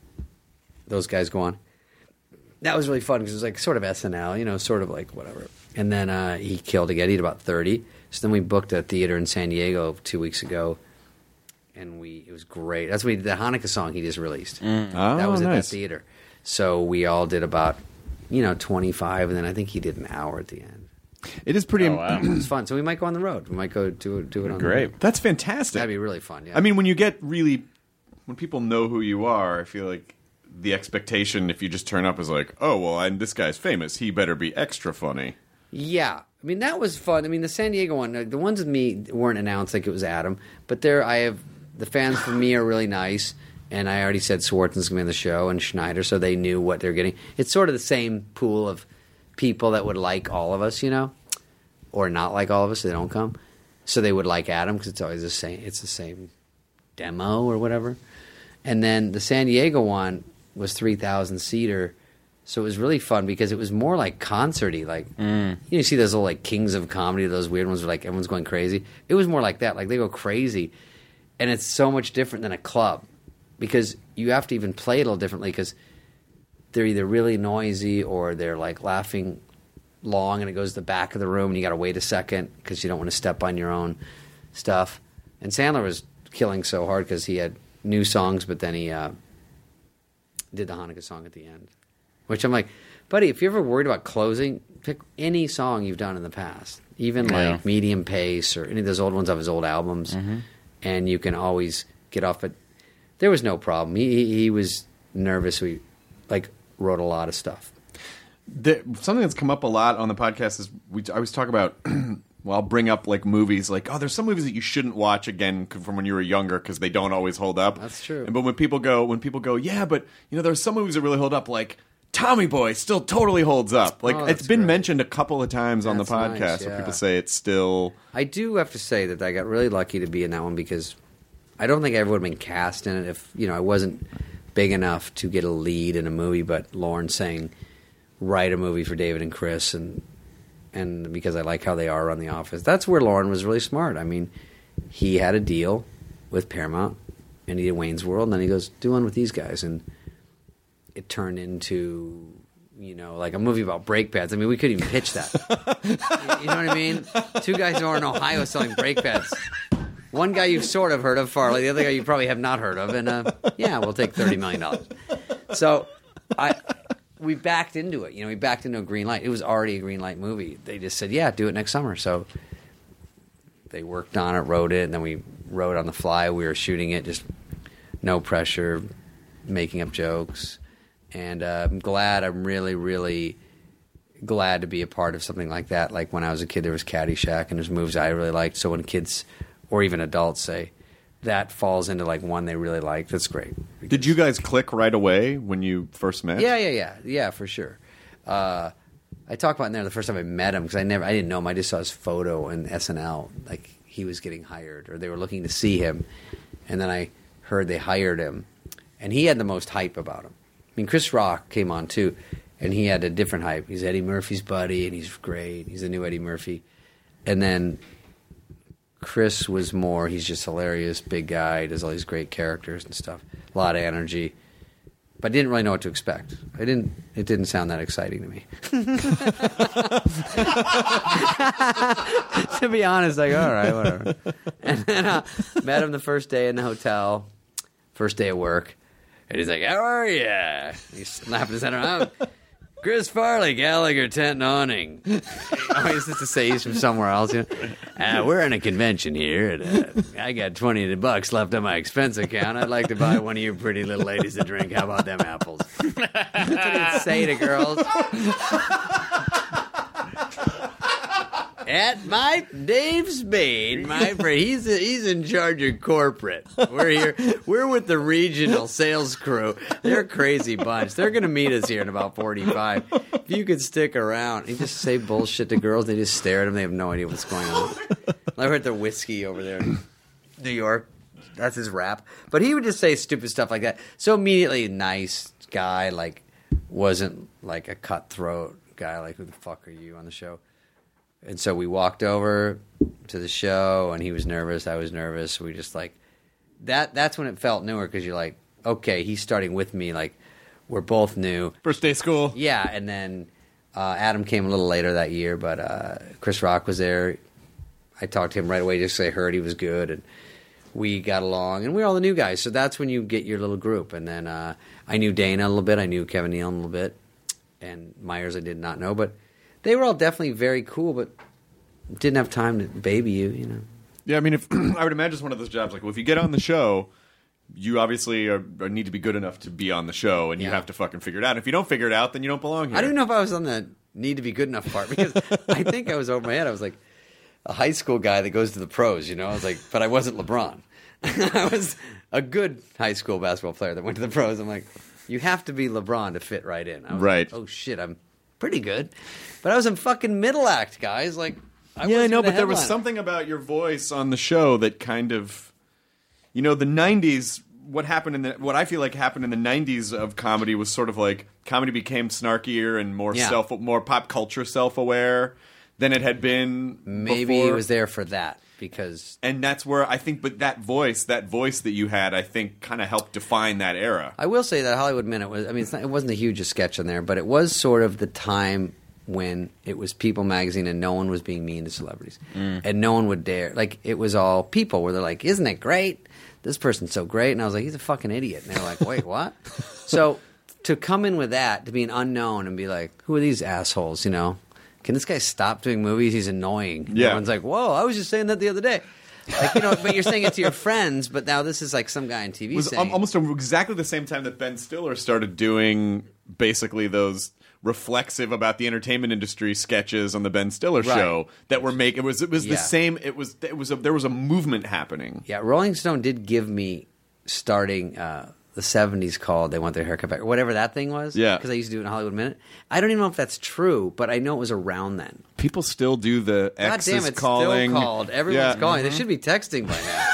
Speaker 7: Those guys go on. That was really fun because it was like sort of S N L, you know, sort of like whatever. And then uh, he killed again. He did about thirty. So then we booked a theater in San Diego two weeks ago, and we it was great. That's when we did the Hanukkah song he just released.
Speaker 9: Mm. Oh,
Speaker 7: that was at
Speaker 9: nice.
Speaker 7: that theater. So we all did about, you know, twenty-five, and then I think he did an hour at the end.
Speaker 9: It is pretty.
Speaker 8: Oh, wow.
Speaker 7: It was fun. So we might go on the road. We might go do do it on the road.
Speaker 8: Great.
Speaker 9: That's fantastic.
Speaker 7: That'd be really fun. Yeah.
Speaker 9: I mean, when you get really, when people know who you are, I feel like the expectation, if you just turn up, is like, oh, well, and this guy's famous. He better be extra funny.
Speaker 7: Yeah. I mean, that was fun. I mean, the San Diego one, the ones with me weren't announced like it was Adam, but there I have, the fans for me are really nice, and I already said Swarton's going to be on the show and Schneider, so they knew what they're getting. It's sort of the same pool of people that would like all of us, you know, or not like all of us, so they don't come. So they would like Adam because it's always the same, it's the same demo or whatever. And then the San Diego one was three thousand seater, so it was really fun because it was more like concert-y. Like, mm. you, know, you see those little like Kings of Comedy, those weird ones where like everyone's going crazy. It was more like that. Like they go crazy, and it's so much different than a club because you have to even play it a little differently because they're either really noisy or they're like laughing long and it goes to the back of the room and you got to wait a second because you don't want to step on your own stuff. And Sandler was killing so hard because he had new songs, but then he uh, did the Hanukkah song at the end. Which I'm like, buddy, if you're ever worried about closing, pick any song you've done in the past. Even
Speaker 8: Yeah.
Speaker 7: like Medium Pace or any of those old ones off his old albums.
Speaker 8: Mm-hmm.
Speaker 7: And you can always get off it. There was no problem. He, he, he was nervous. We like wrote a lot of stuff.
Speaker 9: The, something that's come up a lot on the podcast is we I always talk about. Well, I'll bring up like movies, like oh, there's some movies that you shouldn't watch again from when you were younger because they don't always hold up.
Speaker 7: That's true.
Speaker 9: And, but when people go, when people go, yeah, but you know, there's some movies that really hold up, like Tommy Boy still totally holds up. Like
Speaker 7: Oh,
Speaker 9: it's
Speaker 7: that's
Speaker 9: been
Speaker 7: great.
Speaker 9: mentioned a couple of times on the
Speaker 7: That's nice,
Speaker 9: podcast where
Speaker 7: yeah.
Speaker 9: people say it's still.
Speaker 7: I do have to say that I got really lucky to be in that one because I don't think I ever would have been cast in it if, you know, I wasn't big enough to get a lead in a movie, but Lauren saying, write a movie for David and Chris, and and because I like how they are on The Office. That's where Lauren was really smart. I mean, he had a deal with Paramount, and he did Wayne's World, and then he goes, do one with these guys, and it turned into, you know, like a movie about brake pads. I mean, we couldn't even pitch that. you, you know what I mean? Two guys who are in Ohio selling brake pads. One guy you've sort of heard of, Farley. The other guy you probably have not heard of. And, uh, yeah, we'll take thirty million dollars. So I, we backed into it. You know, we backed into a green light. It was already a green light movie. They just said, yeah, do it next summer. So they worked on it, wrote it, and then we wrote on the fly. We were shooting it, just no pressure, making up jokes. And uh, I'm glad, I'm really, really glad to be a part of something like that. Like when I was a kid, there was Caddyshack, and there's movies I really liked. So when kids or even adults say that falls into like one they really like, that's great.
Speaker 9: Did you guys click right away when you first met?
Speaker 7: Yeah, yeah, yeah, yeah, for sure. Uh, I talked about in there the first time I met him because I never, I didn't know him. I just saw his photo in S N L, like he was getting hired, or they were looking to see him, and then I heard they hired him, and he had the most hype about him. I mean, Chris Rock came on too, and he had a different hype. He's Eddie Murphy's buddy, and he's great. He's the new Eddie Murphy, and then Chris was more, he's just hilarious, big guy, does all these great characters and stuff. A lot of energy. But I didn't really know what to expect. I didn't it didn't sound that exciting to me. To be honest, like, all right, whatever. And then I uh, met him the first day in the hotel, first day of work. And he's like, how are you? He slapped his head around. Chris Farley, Gallagher Tent and Awning. He always used to say he's from somewhere else. You know? uh, we're in a convention here, and uh, I got twenty bucks left on my expense account. I'd like to buy one of you pretty little ladies a drink. How about them apples? That's what he'd say to girls. At my Dave Spade, my friend, he's he's in charge of corporate. We're here. We're with the regional sales crew. They're a crazy bunch. They're going to meet us here in about forty-five. If you could stick around, he just say bullshit to girls. They just stare at him. They have no idea what's going on. I heard the whiskey over there in New York. That's his rap. But he would just say stupid stuff like that. So immediately, nice guy, like wasn't like a cutthroat guy. Like, who the fuck are you on the show? And so we walked over to the show, and he was nervous. I was nervous. We just like that. That's when it felt newer because you're like, okay, he's starting with me. Like we're both new.
Speaker 9: First day of school.
Speaker 7: Yeah, and then uh, Adam came a little later that year, but uh, Chris Rock was there. I talked to him right away just because I heard he was good, and we got along, and we were all the new guys. So that's when you get your little group. And then uh, I knew Dana a little bit. I knew Kevin Nealon a little bit. And Myers I did not know. But they were all definitely very cool, but didn't have time to baby you, you know.
Speaker 9: Yeah, I mean, if I would imagine it's one of those jobs, like, well, if you get on the show, you obviously are, are need to be good enough to be on the show, and you
Speaker 7: Yeah.
Speaker 9: have to fucking figure it out. And if you don't figure it out, then you don't belong here.
Speaker 7: I don't know if I was on the need to be good enough part, because I think I was over my head. I was like a high school guy that goes to the pros, you know. I was like, but I wasn't LeBron. I was a good high school basketball player that went to the pros. I'm like, you have to be LeBron to fit right in. I was
Speaker 9: Right.
Speaker 7: like, oh shit, I'm pretty good, but I was in fucking middle act, guys. Like, I
Speaker 9: yeah, I
Speaker 7: wasn't
Speaker 9: know,
Speaker 7: gonna
Speaker 9: but there was
Speaker 7: headline.
Speaker 9: something about your voice on the show that kind of, you know, the nineties. What happened in the what I feel like happened in the nineties of comedy was sort of like comedy became snarkier and more
Speaker 7: Yeah.
Speaker 9: self, more pop culture self aware than it had been.
Speaker 7: Maybe
Speaker 9: before.
Speaker 7: it was there for that because
Speaker 9: And that's where I think, but that voice, that voice that you had, I think, kind of helped define that era.
Speaker 7: I will say that Hollywood Minute was, I mean, it's not, it wasn't the hugest sketch in there, but it was sort of the time when it was People magazine and no one was being mean to celebrities. And no one would dare. Like, it was all People where they're like, isn't it great? This person's so great. And I was like, he's a fucking idiot. And they were like, wait, what? So to come in with that, to be an unknown and be like, who are these assholes, you know? Can this guy stop doing movies? He's annoying.
Speaker 9: Yeah.
Speaker 7: Everyone's like, whoa, I was just saying that the other day. Like, you know, but you're saying it to your friends, but now this is like some guy on T V
Speaker 9: It was
Speaker 7: saying
Speaker 9: al- almost exactly the same time that Ben Stiller started doing basically those reflexive about the entertainment industry sketches on the Ben Stiller
Speaker 7: Right.
Speaker 9: show that were make it was it was
Speaker 7: Yeah.
Speaker 9: the same it was it was a, there was a movement happening.
Speaker 7: Yeah, Rolling Stone did give me starting uh, the seventies called They Want Their Haircut Back, or whatever that thing was.
Speaker 9: Yeah.
Speaker 7: Because I used to do it in Hollywood Minute. I don't even know if that's true, but I know it was around then.
Speaker 9: People still do the
Speaker 7: God
Speaker 9: X
Speaker 7: damn,
Speaker 9: is
Speaker 7: it's
Speaker 9: calling.
Speaker 7: still called. Everyone's
Speaker 9: Yeah.
Speaker 7: calling. They should be texting by now.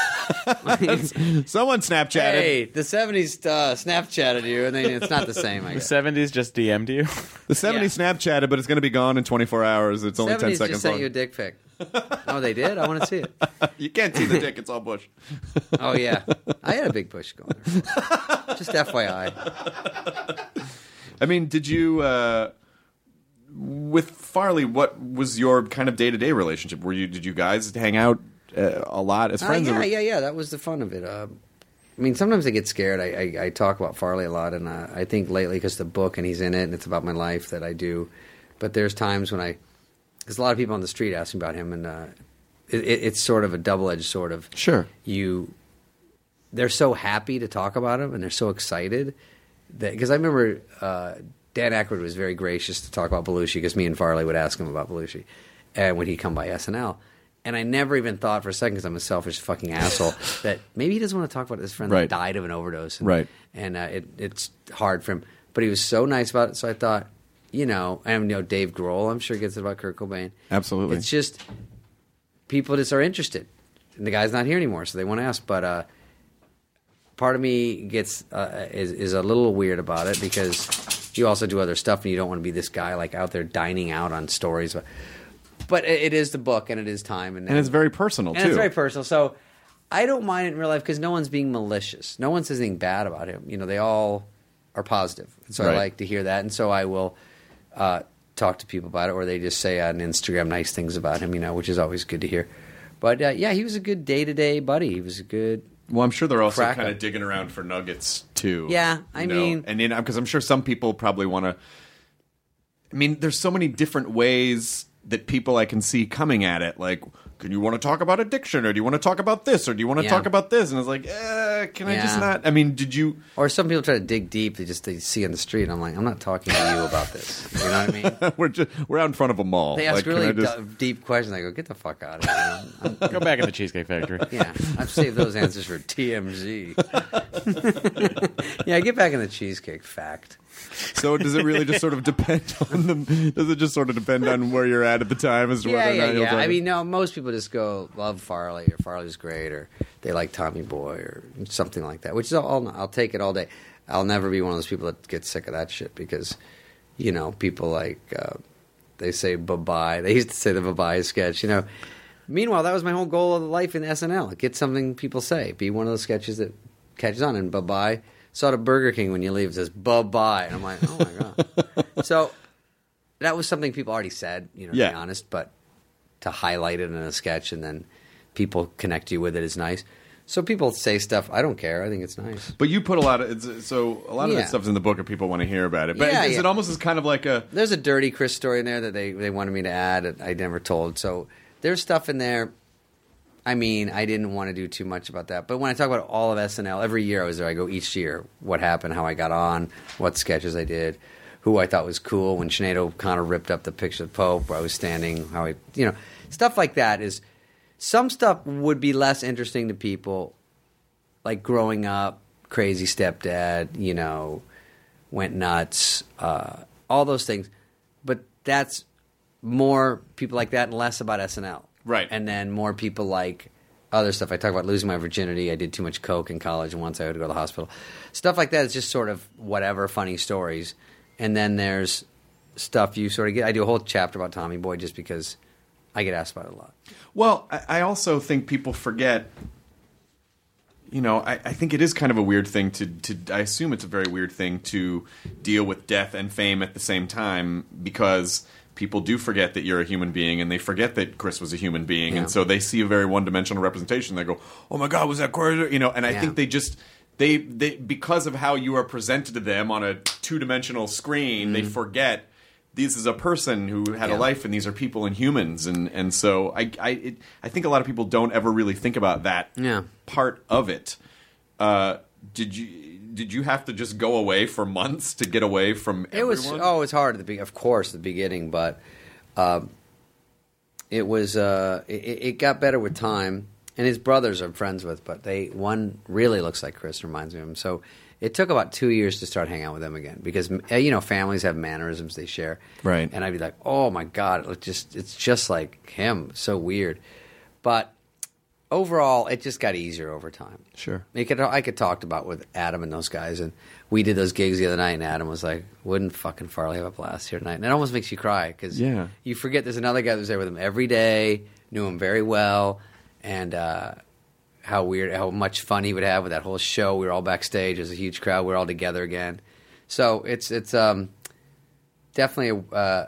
Speaker 9: Someone Snapchatted.
Speaker 7: Hey, the seventies uh, Snapchatted you, and then it's not the same, I
Speaker 8: The
Speaker 7: guess.
Speaker 8: seventies just D M'd you.
Speaker 9: The seventies Snapchatted, but it's going to be gone in twenty-four hours. It's only ten
Speaker 7: seventies
Speaker 9: seconds
Speaker 7: just sent
Speaker 9: long.
Speaker 7: you a dick pic. Oh, they did? I want to see it.
Speaker 9: You can't see the dick; it's all bush.
Speaker 7: Oh, yeah. I had a big push going there. Just F Y I.
Speaker 9: I mean, did you uh, with Farley? What was your kind of day to day relationship? Were you did you guys hang out uh, a lot as
Speaker 7: Uh,
Speaker 9: friends?
Speaker 7: yeah,
Speaker 9: or-
Speaker 7: yeah, yeah. That was the fun of it. Uh, I mean, sometimes I get scared. I, I, I talk about Farley a lot, and uh, I think lately because the book and he's in it, and it's about my life that I do. But there's times when I, because a lot of people on the street ask me about him, and uh, it, it, it's sort of a double edged sort of.
Speaker 9: Sure.
Speaker 7: You, they're so happy to talk about him, and they're so excited that because I remember uh, Dan Aykroyd was very gracious to talk about Belushi because me and Farley would ask him about Belushi, and when he'd come by S N L. And I never even thought for a second, because I'm a selfish fucking asshole, that maybe he doesn't want to talk about his friend
Speaker 9: Right.
Speaker 7: that died of an overdose. And,
Speaker 9: Right.
Speaker 7: And uh, it, it's hard for him. But he was so nice about it. So I thought, you know, and you know, Dave Grohl, I'm sure gets it about Kurt Cobain.
Speaker 9: Absolutely.
Speaker 7: It's just people just are interested. And the guy's not here anymore, so they want to ask. But uh, part of me gets uh, is, is a little weird about it because you also do other stuff and you don't want to be this guy like out there dining out on stories. But, but it, it is the book and it is time. And,
Speaker 9: and it's very personal
Speaker 7: and
Speaker 9: too.
Speaker 7: it's very personal. So I don't mind it in real life because no one's being malicious. No one says anything bad about him. You know, they all are positive. So
Speaker 9: Right.
Speaker 7: I like to hear that. And so I will uh, talk to people about it, or they just say on Instagram nice things about him, you know, which is always good to hear. But uh, yeah, he was a good day-to-day buddy. He was a good...
Speaker 9: Well, I'm sure they're also
Speaker 7: Cracker.
Speaker 9: kind of digging around for nuggets too.
Speaker 7: Yeah, I
Speaker 9: you know?
Speaker 7: mean-
Speaker 9: and because I'm sure some people probably want to. I mean, there's so many different ways that people I can see coming at it. Like, can you want to talk about addiction, or do you want to talk about this, or do you want to
Speaker 7: Yeah.
Speaker 9: talk about this? And it's like, eh, can I just
Speaker 7: Yeah.
Speaker 9: not? I mean, did you?
Speaker 7: Or some people try to dig deep. They just they see on the street. I'm like, I'm not talking to you about this. You know what I mean?
Speaker 9: we're just we're out in front of a mall.
Speaker 7: They ask
Speaker 9: Like, can
Speaker 7: really
Speaker 9: I just-
Speaker 7: d- deep questions. I go, get the fuck out of here. I'm, I'm,
Speaker 8: Go back in the Cheesecake Factory.
Speaker 7: Yeah, I've saved those answers for T M Z. Yeah, get back in the cheesecake fact.
Speaker 9: So does it really just sort of depend on the? Does it just sort of depend on where you're at at the time as to
Speaker 7: Yeah,
Speaker 9: whether or
Speaker 7: yeah,
Speaker 9: not you'll
Speaker 7: yeah.
Speaker 9: talk
Speaker 7: I
Speaker 9: about-
Speaker 7: mean, no, most people just go love Farley or Farley's great or they like Tommy Boy or something like that. Which is all. I'll take it all day. I'll never be one of those people that gets sick of that shit because, you know, people like uh, they say bye bye. They used to say the bye bye sketch. You know. Meanwhile, that was my whole goal of life in S N L. Get something people say. Be one of those sketches that catches on. And bye bye. Saw at a Burger King when you leave. It says bye bye. And I'm like, oh my god. So that was something people already said. You know, to
Speaker 9: Yeah.
Speaker 7: be honest, but. to highlight it in a sketch, and then people connect you with it is nice. So people say stuff. I don't care. I think it's nice.
Speaker 9: But you put a lot of it's, so a lot of
Speaker 7: Yeah.
Speaker 9: that stuff's in the book, and people want to hear about it. But
Speaker 7: Yeah,
Speaker 9: is, is
Speaker 7: yeah.
Speaker 9: it almost as kind of like a
Speaker 7: There's a dirty Chris story in there that they, they wanted me to add that I never told. So there's stuff in there. I mean, I didn't want to do too much about that. But when I talk about all of S N L, every year I was there. I go each year. What happened, how I got on, what sketches I did, who I thought was cool. When Sinead O'Connor ripped up the picture of Pope, where I was standing, how I, you know, stuff like that is, some stuff would be less interesting to people, like growing up, crazy stepdad, you know, went nuts, uh, all those things. But that's more people like that and less about S N L.
Speaker 9: Right.
Speaker 7: And then more people like other stuff. I talk about losing my virginity. I did too much coke in college, and once I had to go to the hospital. Stuff like that is just sort of whatever, funny stories. And then there's stuff you sort of get. I do a whole chapter about Tommy Boy just because I get asked about it a lot.
Speaker 9: Well, I, I also think people forget. You know, I, I think it is kind of a weird thing to, to. I assume it's a very weird thing to deal with death and fame at the same time, because people do forget that you're a human being, and they forget that Chris was a human being,
Speaker 7: Yeah.
Speaker 9: and so they see a very one-dimensional representation. They go, "Oh my God, was that Chris?" You know, and I
Speaker 7: Yeah.
Speaker 9: think they just they they because of how you are presented to them on a two-dimensional screen, they forget. This is a person who had
Speaker 7: Yeah.
Speaker 9: a life, and these are people and humans, and and so I I it, I think a lot of people don't ever really think about that
Speaker 7: Yeah.
Speaker 9: part of it. Uh, did you did you have to just go away for months to get away from
Speaker 7: It was
Speaker 9: everyone?
Speaker 7: oh, it was hard at the be- of course, at the beginning, but um, it was uh, it, it got better with time. And his brothers I'm friends with, but they one really looks like Chris, reminds me of him. So it took about two years to start hanging out with them again, because you know families have mannerisms they share,
Speaker 9: Right.
Speaker 7: And I'd be like, oh my God, it just it's just like him, so weird. But overall, it just got easier over time.
Speaker 9: Sure.
Speaker 7: I could I could talk about with Adam and those guys, and we did those gigs the other night, and Adam was like, "Wouldn't fucking Farley have a blast here tonight?" And it almost makes you cry because
Speaker 9: Yeah.
Speaker 7: you forget there's another guy that was there with him every day, knew him very well, and uh, how weird, how much fun he would have with that whole show. We were all backstage; it was a huge crowd. We were all together again, so it's it's um, definitely a, uh,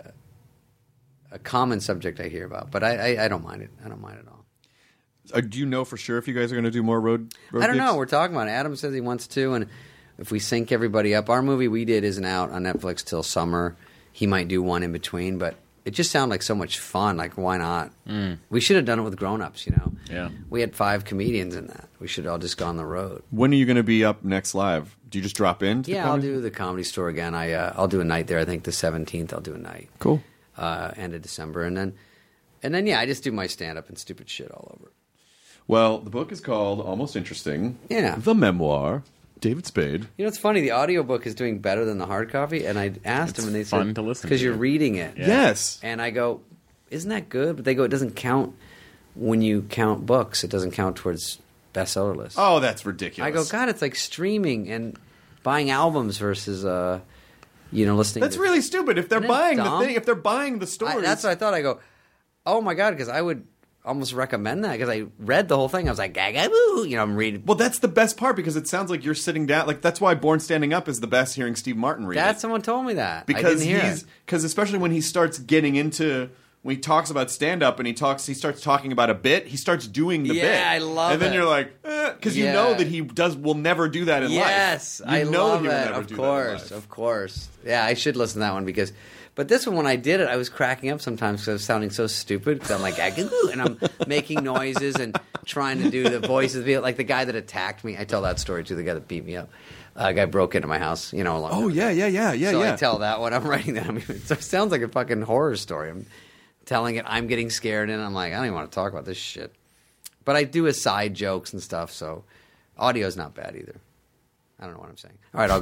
Speaker 7: a common subject I hear about, but I, I, I don't mind it. I don't mind it at all.
Speaker 9: Uh, do you know for sure if you guys are going to do more road? road
Speaker 7: I don't
Speaker 9: gigs?
Speaker 7: know. We're talking about it. Adam says he wants to, and if we sync everybody up, our movie we did isn't out on Netflix till summer. He might do one in between, but it just sounded like so much fun. Like, why not?
Speaker 8: Mm.
Speaker 7: We should have done it with grown-ups, you know?
Speaker 8: Yeah.
Speaker 7: We had five comedians in that. We should have all just gone the road.
Speaker 9: When are you going to be up next live? Do you just drop in? to the
Speaker 7: Yeah, I'll
Speaker 9: comedy-
Speaker 7: do the Comedy Store again. I, uh, I'll do a night there. I think the seventeenth I'll do a night.
Speaker 9: Cool.
Speaker 7: Uh, end of December. And then, and then yeah, I just do my stand-up and stupid shit all over.
Speaker 9: Well, the book is called Almost Interesting.
Speaker 7: Yeah.
Speaker 9: The memoir. David Spade.
Speaker 7: You know, it's funny. The audiobook is doing better than the hard copy, and I asked
Speaker 8: It's
Speaker 7: them, and they
Speaker 8: fun
Speaker 7: said,
Speaker 8: to listen
Speaker 7: because
Speaker 8: to.
Speaker 7: you're reading it.
Speaker 8: Yeah.
Speaker 9: Yes.
Speaker 7: And I go, isn't that good? But they go, it doesn't count when you count books. It doesn't count towards bestseller lists.
Speaker 9: Oh, that's ridiculous.
Speaker 7: I go, God, it's like streaming and buying albums versus, uh, you know, listening.
Speaker 9: That's
Speaker 7: to
Speaker 9: really stupid. If they're
Speaker 7: Isn't it
Speaker 9: buying the
Speaker 7: dumb?
Speaker 9: thing, if they're buying the
Speaker 7: I,
Speaker 9: stories,
Speaker 7: that's what I thought. I go, oh my God, because I would almost recommend that because I read the whole thing. I was like, gaga boo, you know, I'm reading.
Speaker 9: well, that's the best part because it sounds like you're sitting down. Like that's why Born Standing Up is the best. Hearing Steve Martin read
Speaker 7: Dad,
Speaker 9: it.
Speaker 7: someone told me that. I
Speaker 9: because
Speaker 7: didn't hear
Speaker 9: he's
Speaker 7: it.
Speaker 9: because especially when he starts getting into when he talks about stand up and he talks he starts talking about a bit, he starts doing the
Speaker 7: Yeah,
Speaker 9: bit.
Speaker 7: I love
Speaker 9: and then
Speaker 7: it.
Speaker 9: you're like because you
Speaker 7: Yeah.
Speaker 9: know that he does will never do that in
Speaker 7: Yes,
Speaker 9: life. You
Speaker 7: I
Speaker 9: know
Speaker 7: love
Speaker 9: he will
Speaker 7: it.
Speaker 9: never
Speaker 7: Of
Speaker 9: do
Speaker 7: course,
Speaker 9: that in life.
Speaker 7: of course. Yeah, I should listen to that one because. But this one, when I did it, I was cracking up sometimes because I was sounding so stupid. Because I'm like, "Agagoo," and I'm making noises and trying to do the voices. Like the guy that attacked me. I tell that story too. The guy that beat me up. Uh, a guy broke into my house. You know. A long
Speaker 9: Oh
Speaker 7: time
Speaker 9: yeah,
Speaker 7: ago.
Speaker 9: yeah, yeah, yeah,
Speaker 7: so
Speaker 9: yeah.
Speaker 7: I tell that one. I'm writing that. I mean, it sounds like a fucking horror story. I'm telling it. I'm getting scared, and I'm like, I don't even want to talk about this shit. But I do aside jokes and stuff, so audio's not bad either. I don't know what I'm saying. All right, I'll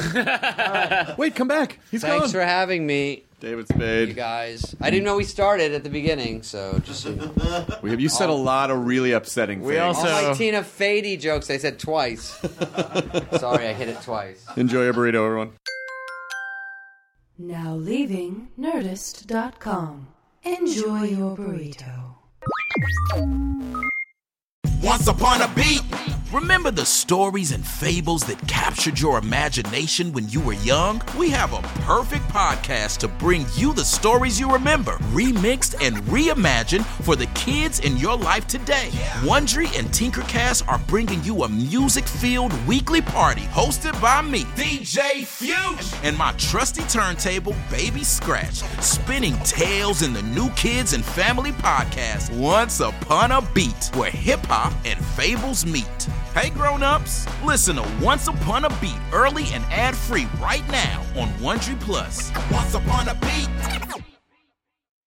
Speaker 7: go.
Speaker 9: Wait, come back. He's
Speaker 7: Thanks
Speaker 9: gone.
Speaker 7: for having me,
Speaker 9: David Spade.
Speaker 7: you guys. I didn't know we started at the beginning, so just so you know.
Speaker 9: We have you said a lot of really upsetting
Speaker 8: We
Speaker 9: things.
Speaker 8: also-
Speaker 7: All my
Speaker 8: So-
Speaker 7: Tina Fady jokes I said twice. Sorry, I hit it twice.
Speaker 9: Enjoy your burrito, everyone.
Speaker 6: Now leaving Nerdist dot com. Enjoy your burrito.
Speaker 10: Once upon a beat, Remember the stories and fables that captured your imagination when you were young? We have a perfect podcast to bring you the stories you remember, remixed and reimagined for the kids in your life today. Wondery and Tinkercast are bringing you a music-filled weekly party hosted by me, D J Fuge, and my trusty turntable, Baby Scratch, spinning tales in the New Kids and Family podcast, Once Upon a Beat, where hip-hop and fables meet. Hey grown-ups, listen to Once Upon a Beat early and ad-free right now on Wondery Plus. Once Upon a Beat.